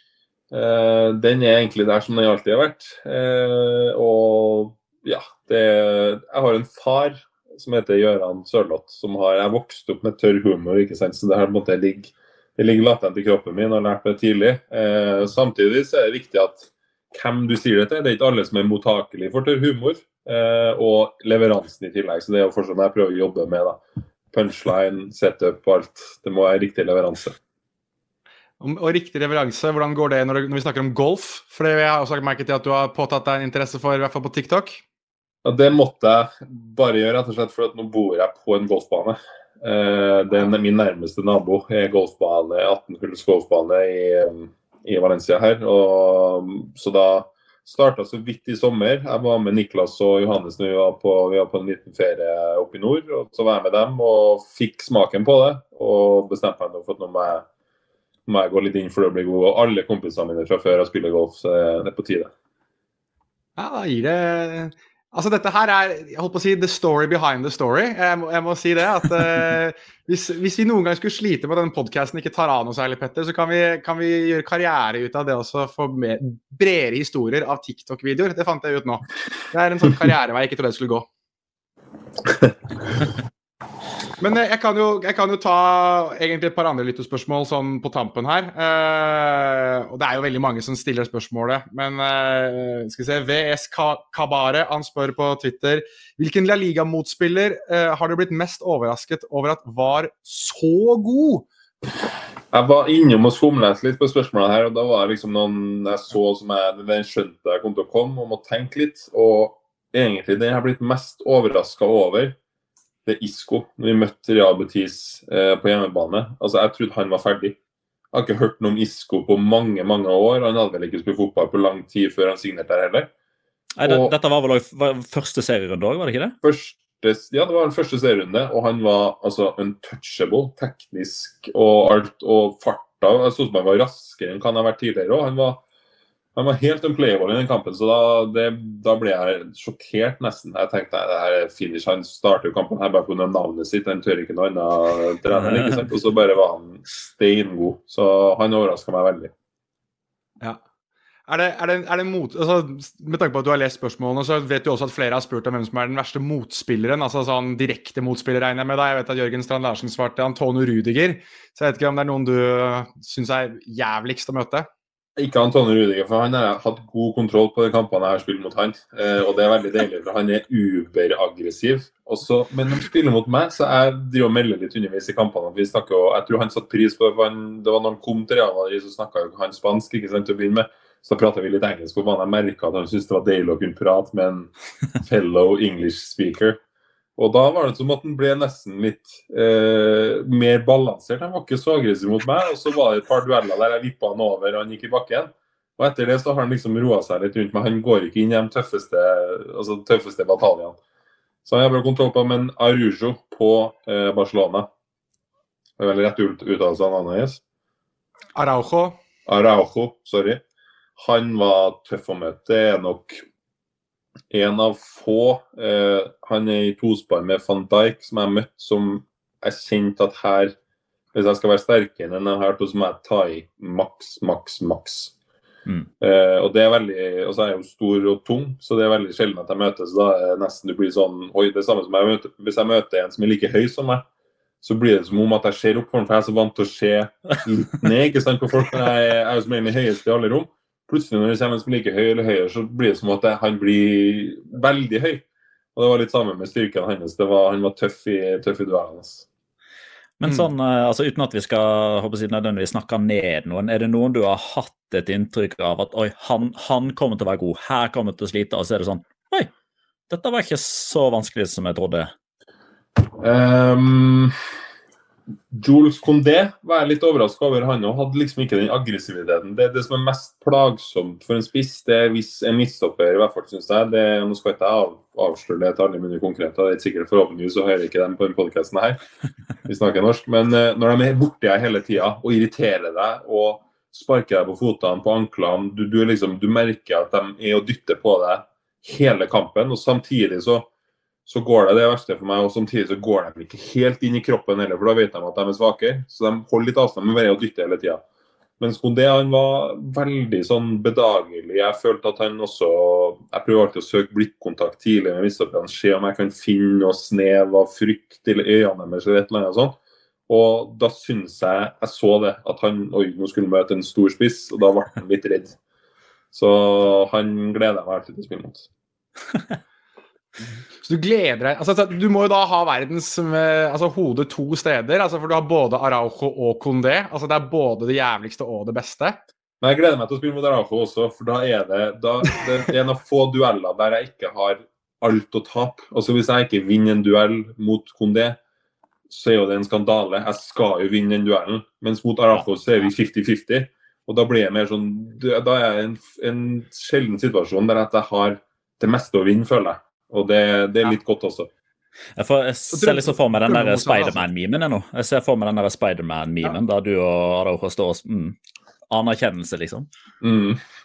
Uh, den er egentlig der som den alltid har vært. Uh, og ja, det, jeg har en far som heter Gøran Sørloth, som har, jeg vokst opp med tørr humor, ikke sant? Så det her måtte ligge, det ligger latent i kroppen min og har lært det tidlig. Uh, samtidig så er det viktig at hvem du sier det til, det er ikke alle som er mottakelig for tørr humor, uh, og leveransen i tillegg, så det er jo fortsatt jeg prøver å jobbe med da. Punchline, setup og alt, det må være riktig leveranse. Og riktig referanse, hvordan går det når, når vi snakker om golf? For jeg har også merket til at du har påtatt deg en interesse for, i hvert fall på TikTok. Ja, det måtte jeg bare gjøre, rett og slett, for at nå bor jeg på en golfbane. Eh, det er min nærmeste nabo, er golfbane, atten hulls golfbane i, i Valencia her. Og, så da startet så vidt i sommer. Jeg var med Niklas og Johannes når vi var på, vi var på en liten ferie oppe i nord. Og så var jeg med dem og fikk smaken på det, og bestemte meg for at nå må jeg må jeg gå litt inn for å bli god, og alle kompisene mine fra før har spillet golf, så det er på tide. Ja, da gir det Altså, dette her er, jeg holdt på å si, the story behind the story. Jeg må, jeg må si det, at uh, hvis, hvis vi noen gang skulle slite med at denne podcasten ikke tar av noe særlig, Petter, så kan vi, kan vi gjøre karriere ut av det også, få mer, bredere historier av TikTok-videoer. Det fant jeg ut nå. Det er en sånn karrierevei jeg ikke trodde jeg skulle gå. Men jeg kan, jo, jeg kan jo ta egentlig et par andre lyttespørsmål sånn på tampen her. Uh, og det er jo veldig mange som stiller spørsmålet. Men uh, skal vi se, V S Kabare, han spør på Twitter, hvilken La Liga-motspiller uh, har du blitt mest overrasket over at var så god? Jeg var innom og skumlet litt på spørsmålet her, og da var det liksom noen jeg så som jeg, den skjønte jeg kom til å komme og må tenke litt. Og egentlig det jeg har blitt mest overrasket over, det er Isco, når vi møtte Real Betis eh, på hjemmebane. Altså, jeg trodde han var ferdig. Jeg har ikke hørt noe om Isco på mange, mange år. Han hadde vel ikke spilt fotball på lang tid før han signerte der heller. Nei, det, dette var vel også første serierunde også, var det ikke det? Første, ja, det var den første serierunde, og han var altså untouchable, teknisk og alt, og farta. Jeg synes man var raskere enn han har vært tidligere, og han var Han var helt unplayable i den kampen, så da, det, da ble jeg sjokkert nesten. Jeg tenkte, det her er finish, han starter jo kampen her bare på navnet sitt, han tør ikke noe annet trener, ikke sant? Og så bare var han steingod, så han overrasket meg veldig. Ja. Er det, er det, er det mot, altså, med tanke på at du har lest spørsmålene, så vet du også at flere har spurt om hvem som er den verste motspilleren, altså sånn direkte motspiller regner jeg med da. Jeg vet at Jørgen Strand Larsen svarte Antonio Rudiger, så jeg vet ikke om det er noen du synes er jævligst å møte. Ikke Antonio Rudiger, for han har hatt god kontroll på de kampene jeg har spilt mot han. Eh, og det er veldig deilig, for han er uber-aggressiv. Også, men når han spiller mot meg, så jeg driver og melder litt undervis i kampene. Vi snakker, og jeg tror han satt pris på det, han, det var når han kom til Real Madrid, så snakket jo han spansk, ikke sant, til å begynne med. Så da pratet vi litt engelsk på banen. Jeg merket at han syntes det var deilig å kunne prate med en fellow English speaker. Og da var det som at han ble nesten litt eh, mer balansert. Han var ikke så aggressiv mot meg, og så var det et par dueller der jeg vippet han over, og han gikk i bakken. Og etter det så har han liksom roet seg litt rundt, men han går ikke inn i de tøffeste, altså tøffeste bataljene. Så han har bare kontroll på, men Araujo på eh, Barcelona. Det er veldig rett uttalelse av navnet, yes? Araujo. Araujo, sorry. Han var tøff å møte. Det er nok en av få, eh, han er i tospar med Van Dijk, som jeg har møtt, som jeg kjente at her, hvis jeg skal være sterkere enn den her, så må jeg ta i maks, maks, maks. Mm. Eh, og det er veldig, og så er jeg jo stor og tung, så det er veldig sjelden at jeg møtes, da er det nesten du blir sånn, oi, det er samme som jeg møter, hvis jeg møter en som er like høy som meg, så blir det som om at jeg ser opp for den, for jeg er så vant til å se litt ned, ikke sant, på folk, men jeg er jo som egentlig høyest i alle rom. Plutselig når det kommer en som er like høy eller høyere, så blir det som at han blir veldig høy. Og det var litt sammen med styrken hans. Det var, han var tøff i, tøff i duellen. Men sånn, altså uten at vi skal håper jeg, nødvendigvis snakke ned noen, er det noen du har hatt et inntrykk av at oi, han, han kommer til å være god, her kommer til å slite, og så er det sånn, oi, dette var ikke så vanskelig som jeg trodde. Um... Jules Koundé var jeg litt overrasket over, han og hadde liksom ikke den aggressiviteten. Det, det som er mest plagsomt for en spiss, det er hvis en midtstopper, i hvert fall synes jeg, det, nå skal jeg ikke av, avsløre det til alle mine konkrete, det er sikkert forhåpentligvis så hører ikke dem på den podcasten her, vi snakker norsk, men uh, når de er borte her hele tiden og irriterer deg og sparker deg på fotene, på anklene, du, du, liksom, du merker at de er og dytter på deg hele kampen, og samtidig så så går det det verste for meg, og samtidig så går de ikke helt inn i kroppen heller, for da vet de at de er svakere, så de holder litt avstand med å være og dytte hele tiden. Men Koundé, han var veldig sånn bedagelig. Jeg følte at han også, jeg prøver alltid å søke blikkontakt tidlig med midtstopperne, se om jeg kan finne noe snev av frykt til øynene deres eller et eller annet sånt. Og da synes jeg, jeg så det, at han, oi, nå skulle møte en stor spiss, og da ble han litt redd. Så han gleder meg alltid til å spille mot. Så du gleder deg, altså du må jo da ha verdens altså, hode to steder, altså for du har både Araujo og Koundé, altså det er både det jævligste og det beste. Men jeg gleder meg til å spille mot Araujo også, for da er det, da, det er en av få dueller der jeg ikke har alt å tape. Altså hvis jeg ikke vinner en duell mot Koundé, så er jo det en skandale. Jeg skal jo vinne den duellen, mens mot Araujo så er vi femti femti, og da blir jeg mer sånn, da er jeg en, en sjelden situasjon der at jeg har det meste å vinne, føler jeg. Og det, det er litt godt også. Jeg, får, jeg ser liksom for meg den der Spider-Man-memen nå. Jeg ser for meg den der Spider-Man-memen, ja. Da du og Araujo står og mm, anerkjennelse, liksom. Mm.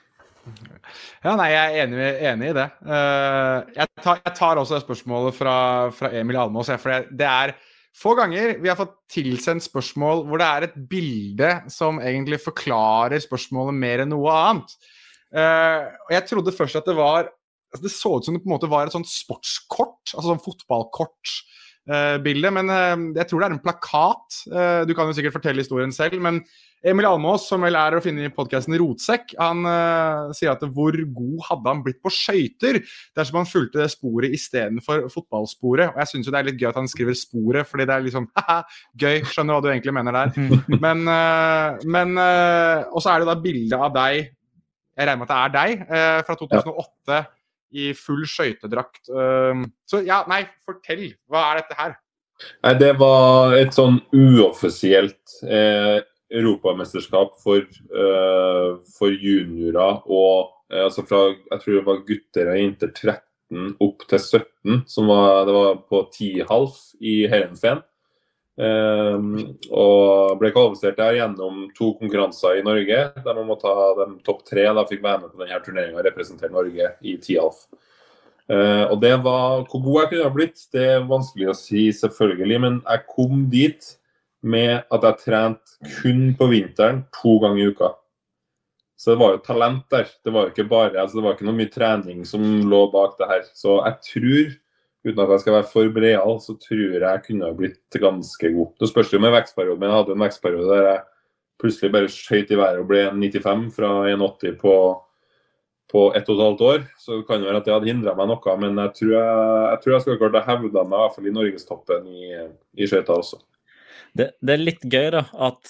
Ja, nei, jeg er enig, enig i det. Uh, jeg, tar, jeg tar også det spørsmålet fra, fra Emil Almås, for det, det er få ganger vi har fått tilsendt spørsmål hvor det er et bilde som egentlig forklarer spørsmålet mer enn noe annet. Uh, og jeg trodde først at det var, altså det så ut som det på en måte var et sånt sportskort, altså sånn fotballkort, uh, bilde, men uh, jeg tror det er en plakat. Uh, du kan jo sikkert fortelle historien selv, men Emil Almås, som vel er å finne i podcasten Rotsekk, han uh, sier at hvor god hadde han blitt på skøyter dersom han fulgte det sporet i stedet for fotballsporet. Og jeg synes jo det er litt gøy at han skriver sporet, fordi det er liksom, haha, gøy, skjønner hva du egentlig mener der. Men, uh, men uh, og så er det da bildet av deg, jeg regner med at det er deg, uh, fra to tusen og åtte ja. I full skøytedrakt. Uh, så ja, nei, fortell, hva er dette her? Nei, det var et sånn uoffisielt eh, europamesterskap for, uh, for juniorer og uh, altså fra, jeg tror det var gutter og jenter tretten opp til sytten, som var, det var på ti-halv i Heerenveen. Um, og ble kvalifisert der gjennom to konkurranser i Norge, der man måtte ha de topp tre, da fikk være med på denne turneringen og representere Norge i ti-halv. Uh, og det var, hvor god jeg kunne ha blitt, det er vanskelig å si selvfølgelig, men jeg kom dit med at jeg trente kun på vinteren to ganger i uka. Så det var jo talent der. Det var jo ikke bare, altså det var ikke noe mye trening som lå bak det her. Så jeg tror, uten at jeg skal være for bredal, så tror jeg jeg kunne ha blitt ganske god. Det spørs jo med vekstperiode, men jeg hadde en vekstperiode der jeg plutselig bare skjøt i været og ble nittifem fra en åtti på, på ett og et halvt år. Så det kan jo være at det hadde hindret meg noe, men jeg tror jeg, jeg, tror jeg skal klart ha hevdet meg, i hvert fall i Norgestoppen i, i skøyta også. Det, det er litt gøy da, at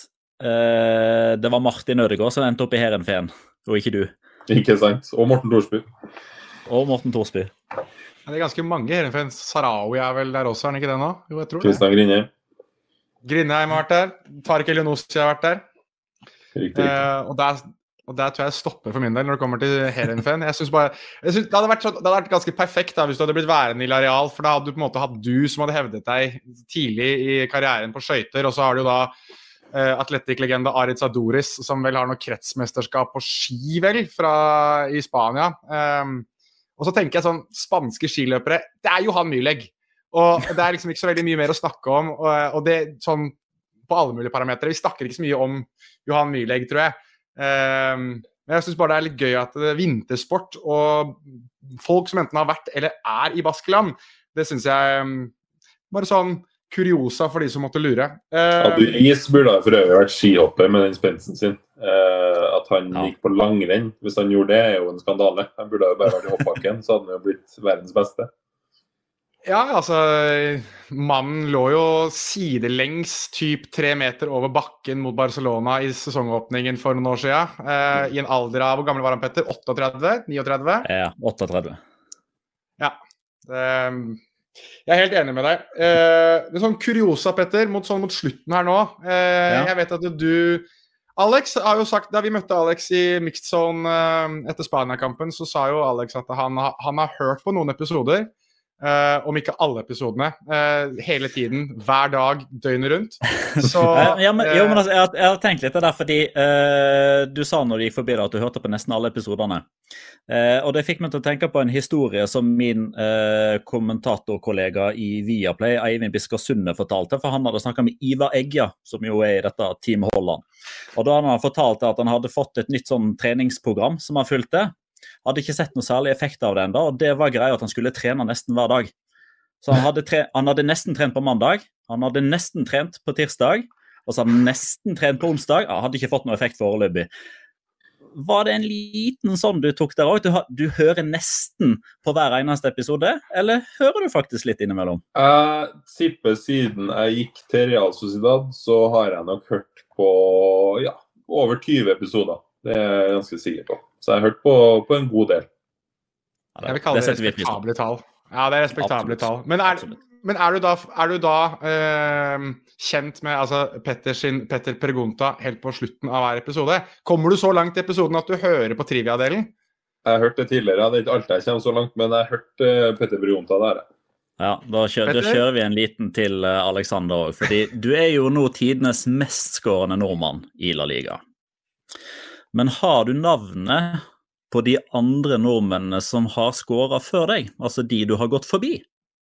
uh, det var Martin Ødegaard som endte opp i Heerenveen, og ikke du. Ikke sant, og Morten Thorsby. Og Morten Thorsby. Ja, det er ganske mange Heerenveen. Sarawi er vel der også, er han ikke det nå? Jo, jeg tror Kristian Grinje. Grinheim har vært der, Tarek Elionossi har vært der. Riktig, riktig. Uh, og der... Og der tror jeg stopper for min del når det kommer til Heerenveen. Jeg synes bare, jeg synes det, hadde vært så, det hadde vært ganske perfekt da, hvis du hadde blitt værende i L'Areal, for da hadde du på en måte hatt du som hadde hevdet deg tidlig i karrieren på skøyter, og så har du da uh, atletiklegende Aritz Adoris, som vel har noe kretsmesterskap på ski vel, fra, i Spania. Um, og så tenker jeg sånn, spanske skiløpere, det er Johan Mühlegg. Og det er liksom ikke så veldig mye mer å snakke om, og, og det sånn på alle mulige parametre. Vi snakker ikke så mye om Johan Mühlegg, tror jeg. Um, men jeg synes bare det er litt gøy at det er vintersport og folk som enten har vært eller er i Baskeland, det synes jeg um, bare sånn kuriosa for de som måtte lure. Uh, Adoris burde for øvrig vært skihopper med den spensen sin. Uh, at han ja. Gikk på langrenn, hvis han gjorde det er jo en skandale. Han burde jo bare vært i hoppbakken, så hadde han jo blitt verdens beste. Ja, altså, mannen lå jo sidelengs typ tre meter over bakken mot Barcelona i sesongåpningen for noen år siden. Eh, I en alder av, hvor gammel var han, Petter? åttiåtte? niogtretti? Ja, åttiåtte. Ja, det, jeg er helt enig med deg. Eh, det er sånn kuriosa, Petter, mot, sånn mot slutten her nå. Eh, ja. Jeg vet at du... Alex har jo sagt, da vi møtte Alex i Mixed Zone eh, etter Spania-kampen, så sa jo Alex at han, han har hørt på noen episoder, Uh, om ikke alle episodene, uh, hele tiden, hver dag, døgnet rundt. Så, ja, men, jo, men altså, jeg, har, jeg har tenkt litt det der, fordi uh, du sa når du gikk forbi det at du hørte på nesten alle episoderne. Uh, og det fikk meg til å tenke på en historie som min uh, kommentatorkollega i Viaplay, Eivind Bisker Sunde, fortalte, for han hadde snakket med Ivar Egja, som jo er i dette Team Holland. Og da hadde han fortalt at han hadde fått et nytt sånn treningsprogram som han fulgte. Hadde ikke sett noe særlig effekt av det enda, og det var greia at han skulle trene nesten hver dag. Så han hadde, tre han hadde nesten trent på mandag, han hadde nesten trent på tirsdag, og så hadde han nesten trent på onsdag. Ja, hadde ikke fått noe effekt foreløpig. Var det en liten sånn du tok der også? Du, du hører nesten på hver eneste episode, eller hører du faktisk litt innimellom? Jeg tipper siden jeg gikk til Real Sociedad, så har jeg nok hørt på ja, over tyve episoder. Det er jeg ganske sikker på. Så jeg har hørt på, på en god del. Ja, det, jeg vil kalle det, det respektable tall. Ja, det er respektable tall. Men er, men er du da, er du da øh, kjent med altså, Petter, sin, Petter Pregunta helt på slutten av hver episode? Kommer du så langt i episoden at du hører på trivia-delen? Jeg har hørt det tidligere. Det er ikke alltid jeg kommer så langt, men jeg har hørt uh, Petter Pregunta der. Ja, da kjører, da kjører vi en liten til uh, Alexander også, fordi du er jo nå tidenes mest skårende nordmann i La Liga. Men har du navnet på de andre nordmennene som har skåret før deg, altså de du har gått forbi?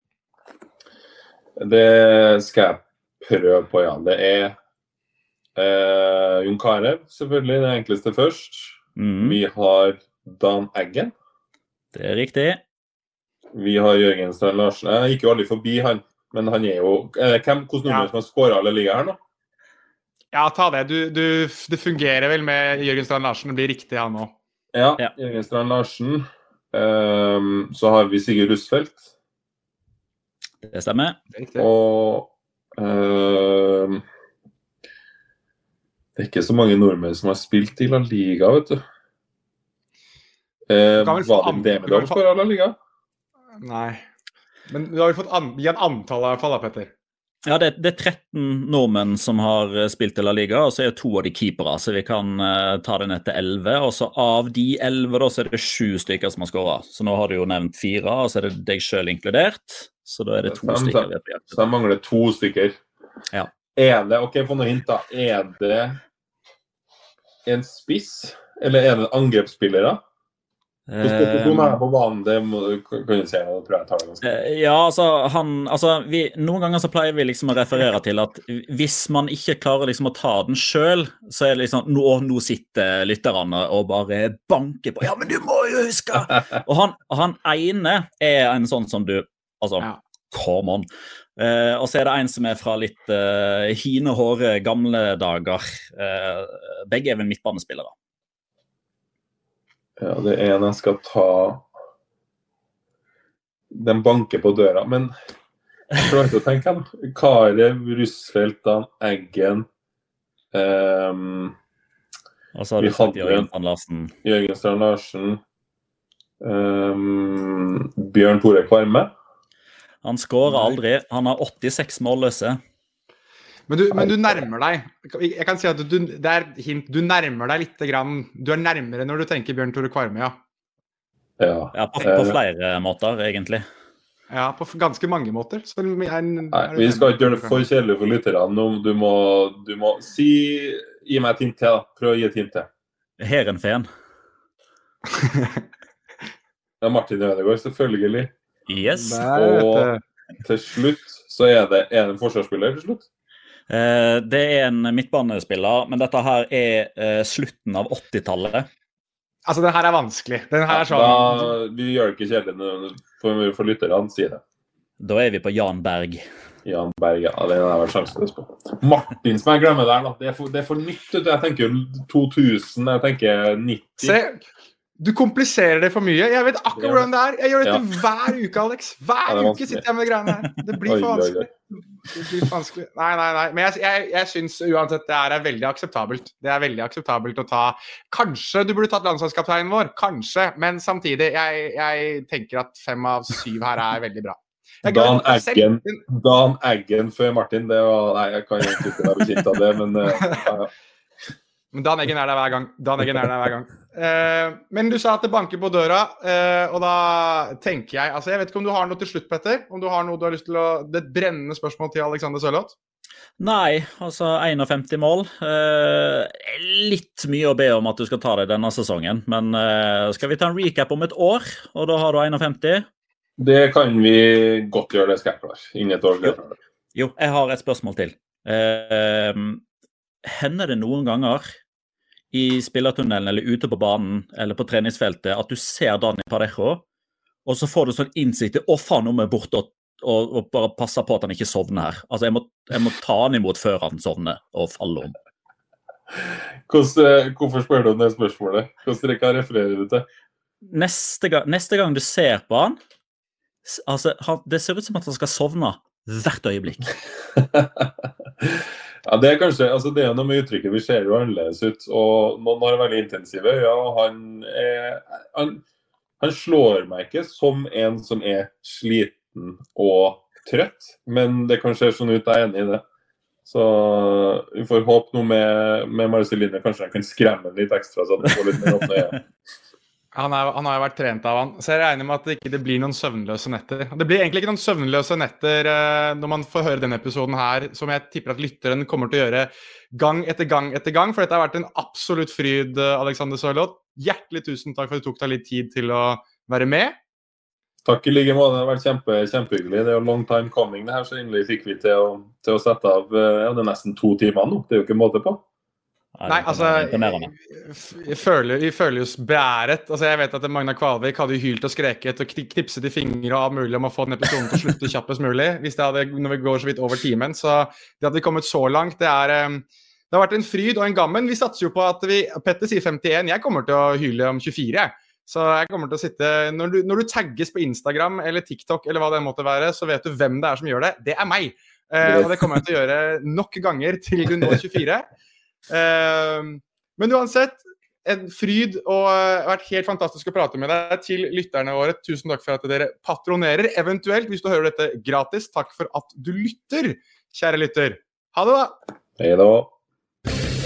Det skal jeg prøve på, ja. Det er eh, Jon Carew, selvfølgelig, det enkleste først. Mm. Vi har Dan Eggen. Det er riktig. Vi har Jørgen Strand Larsen. Jeg gikk jo aldri forbi han, men han er jo... Eh, hvem, hvordan nordmenn som har skåret alle ligaer her nå? Ja, ta det. Du, du, det fungerer vel med Jørgen Strand Larsen. Det blir riktig han nå. Ja, Ja. Jørgen Strand Larsen. Um, så har vi Sigurd Rusfeldt. Det stemmer. Det er riktig. Og um, det er ikke så mange nordmenn som har spilt i La Liga, vet du. Uh, kan vel få Vadim an- Demidov du kan vel få- skåret La Liga? Nei. Men du har jo fått an gi en antall av fall, da, Petter. Ja, det, det er tretten nordmenn som har eh, spilt i La Liga, og så er det to av de keepere, så vi kan eh, ta det ned til elleve. Og så av de elleve da, så er det sju stykker som har skåret. Så nå har du jo nevnt fire, og så er det deg selv inkludert. Så da er det to Fem, stykker fem. vi er på jakt. Så jeg mangler to stykker. Ja. Er det, ok, få noe hint da. Er det en spiss, eller er det angrepsspillere? Hvis det er Eh, på banen, det må, kan du se, da tror jeg jeg tar det ganske. Eh, Ja, altså, han, altså vi, noen ganger så pleier vi liksom å referere til at hvis man ikke klarer liksom å ta den selv, så er det liksom, nå, nå sitter lytterne og bare banker på, ja, men du må jo huske! Og han, han ene er en sånn som du, altså, Ja. come on. Eh, og så er det en som er fra litt uh, hine håre gamle dager. Eh, begge er vel midtbanespillere. Ja, det er en jeg skal ta. Den banker på døra, men jeg klarer ikke å tenke han. Carew, Rusfeldt, Dan Eggen, um, Og så har Vi du sagt hadde Jørgen en- Strand Larsen. Jørgen Strand Larsen, um, Bjørn Tore Kvarme. Han skårer aldri. Han har åttiseks målløse. Men du, men du nærmer deg. Jeg kan si at du, det er et hint. Du nærmer deg litt grann. Du er nærmere når du tenker Bjørn Tore Kvarme, ja. Ja. Ja, på, på flere måter, egentlig. Ja, på f- ganske mange måter. Så er, er, Nei, vi skal ikke gjøre det for kjedelig for lytterne. Nå, Du må, du må si, gi meg et hint til da. Prøv å gi et hint til. Heerenveen. Ja, Martin Ødegaard, selvfølgelig. Yes. Der, vet Og du. til slutt, så er det, er det en forsvarsspiller til slutt. Eh, det er en midtbanespiller, men dette her er eh, slutten av åttitallet. Altså, den her er vanskelig. Den her er sånn... Da, vi gjør det ikke kjedelig nå, for, for lytterne, sier det. Da er vi på Jan Berg. Jan Berg, ja, det har vært sjanseløs på. Martin som jeg glemmer der, da. Det er for, det er for nytt, vet du. Jeg tenker jo to tusen, jeg tenker nitti. Se, du kompliserer det for mye. Jeg vet akkurat hvordan det er. Jeg gjør dette hver uke, Alex. Hver Ja, det er uke vanskelig. sitter jeg med de greiene her. Det blir Oi, for oi, oi. vanskelig. Det blir for vanskelig. Nei, nei, nei. Men jeg, jeg, jeg syns uansett det er veldig akseptabelt. Det er veldig akseptabelt å ta. Kanskje du burde tatt landslagskapteinen vår. Kanskje. Men samtidig, jeg, jeg tenker at fem av syv her er veldig bra. Jeg Dan gleder meg selv. Eggen, Dan Eggen før Martin, det var, nei, jeg kan egentlig ikke være bekjent av det, men eh, ja, ja. Men Dan Eggen er der hver gang. Dan Eggen er der hver gang. Eh, men du sa at det banker på døra, eh, og da tenker jeg altså Jeg vet ikke om du har noe til slutt, Petter? Om du har noe du har lyst til å Det er et brennende spørsmål til Alexander Sørloth? Nei, altså femtién mål. Eh, litt mye å be om at du skal ta det denne sesongen, men eh, skal vi ta en recap om et år, og da har du femtién? Det kan vi godt gjøre, det skal jeg klare. Innen et år. Jo. Jo, jeg har et spørsmål til. Eh, hender det noen ganger i spillertunnelen eller ute på banen eller på treningsfeltet at du ser Dani Parejo, og så får du sånn innsikt i å faen, nå må jeg bort og, og, og bare passe på at han ikke sovner her. Altså, jeg må, jeg må ta han imot før han sovner og faller om. Hvordan, hvorfor spør du om det spørsmålet? Hvordan hva refererer du til? Neste gang, neste gang du ser på han, s- altså, han, det ser ut som at han skal sovne hvert øyeblikk. Ja, det er kanskje, altså det er noe med uttrykket, vi ser jo annerledes ut, og noen har veldig intensive øyne, og han, er, han, han slår meg ikke som en som er sliten og trøtt, men det kan se sånn ut, jeg er enig i det. Så vi får håpe noe med, med Marceline, kanskje jeg kan skremme litt ekstra, så at han får litt mer åpne øyne. Han, er, han har jo vært trent av han, så jeg regner med at det ikke det blir noen søvnløse netter. Det blir egentlig ikke noen søvnløse netter eh, når man får høre denne episoden her, som jeg tipper at lytteren kommer til å gjøre gang etter gang etter gang, for dette har vært en absolutt fryd, eh, Alexander Sørloth. hjertelig tusen takk for at du tok deg litt tid til å være med. Takk i like måte, det har vært kjempe, kjempehyggelig. Det er jo long time coming det her, så endelig fikk vi til å, til å sette av, ja, det er nesten to timer nå, det er jo ikke måte på. Nei, altså, jeg føler, vi føler oss beæret. Altså, jeg vet at Magna Kvalvik hadde hylt og skreket og knipset i fingre og av mulig om å få den episoden til å slutte kjappest mulig, hvis det hadde, når vi går så vidt over timen. Så det at vi kommet så langt, det er, det har vært en fryd og en gammen. Vi satser jo på at vi, Petter sier femtien, jeg kommer til å hyle om tjuefire. Så jeg kommer til å sitte, når du, når du tagges på Instagram eller TikTok eller hva det måtte være, så vet du hvem det er som gjør det. Det er meg. Eh, og det kommer jeg til å gjøre nok ganger til du når tjuefire. Uh, men uansett, en fryd og uh, vært helt fantastisk å prate med deg. Til lytterne våre, tusen takk for at dere patronerer. Eventuelt, hvis du hører dette gratis, takk for at du lytter, kjære lytter. Ha det da! Hei da!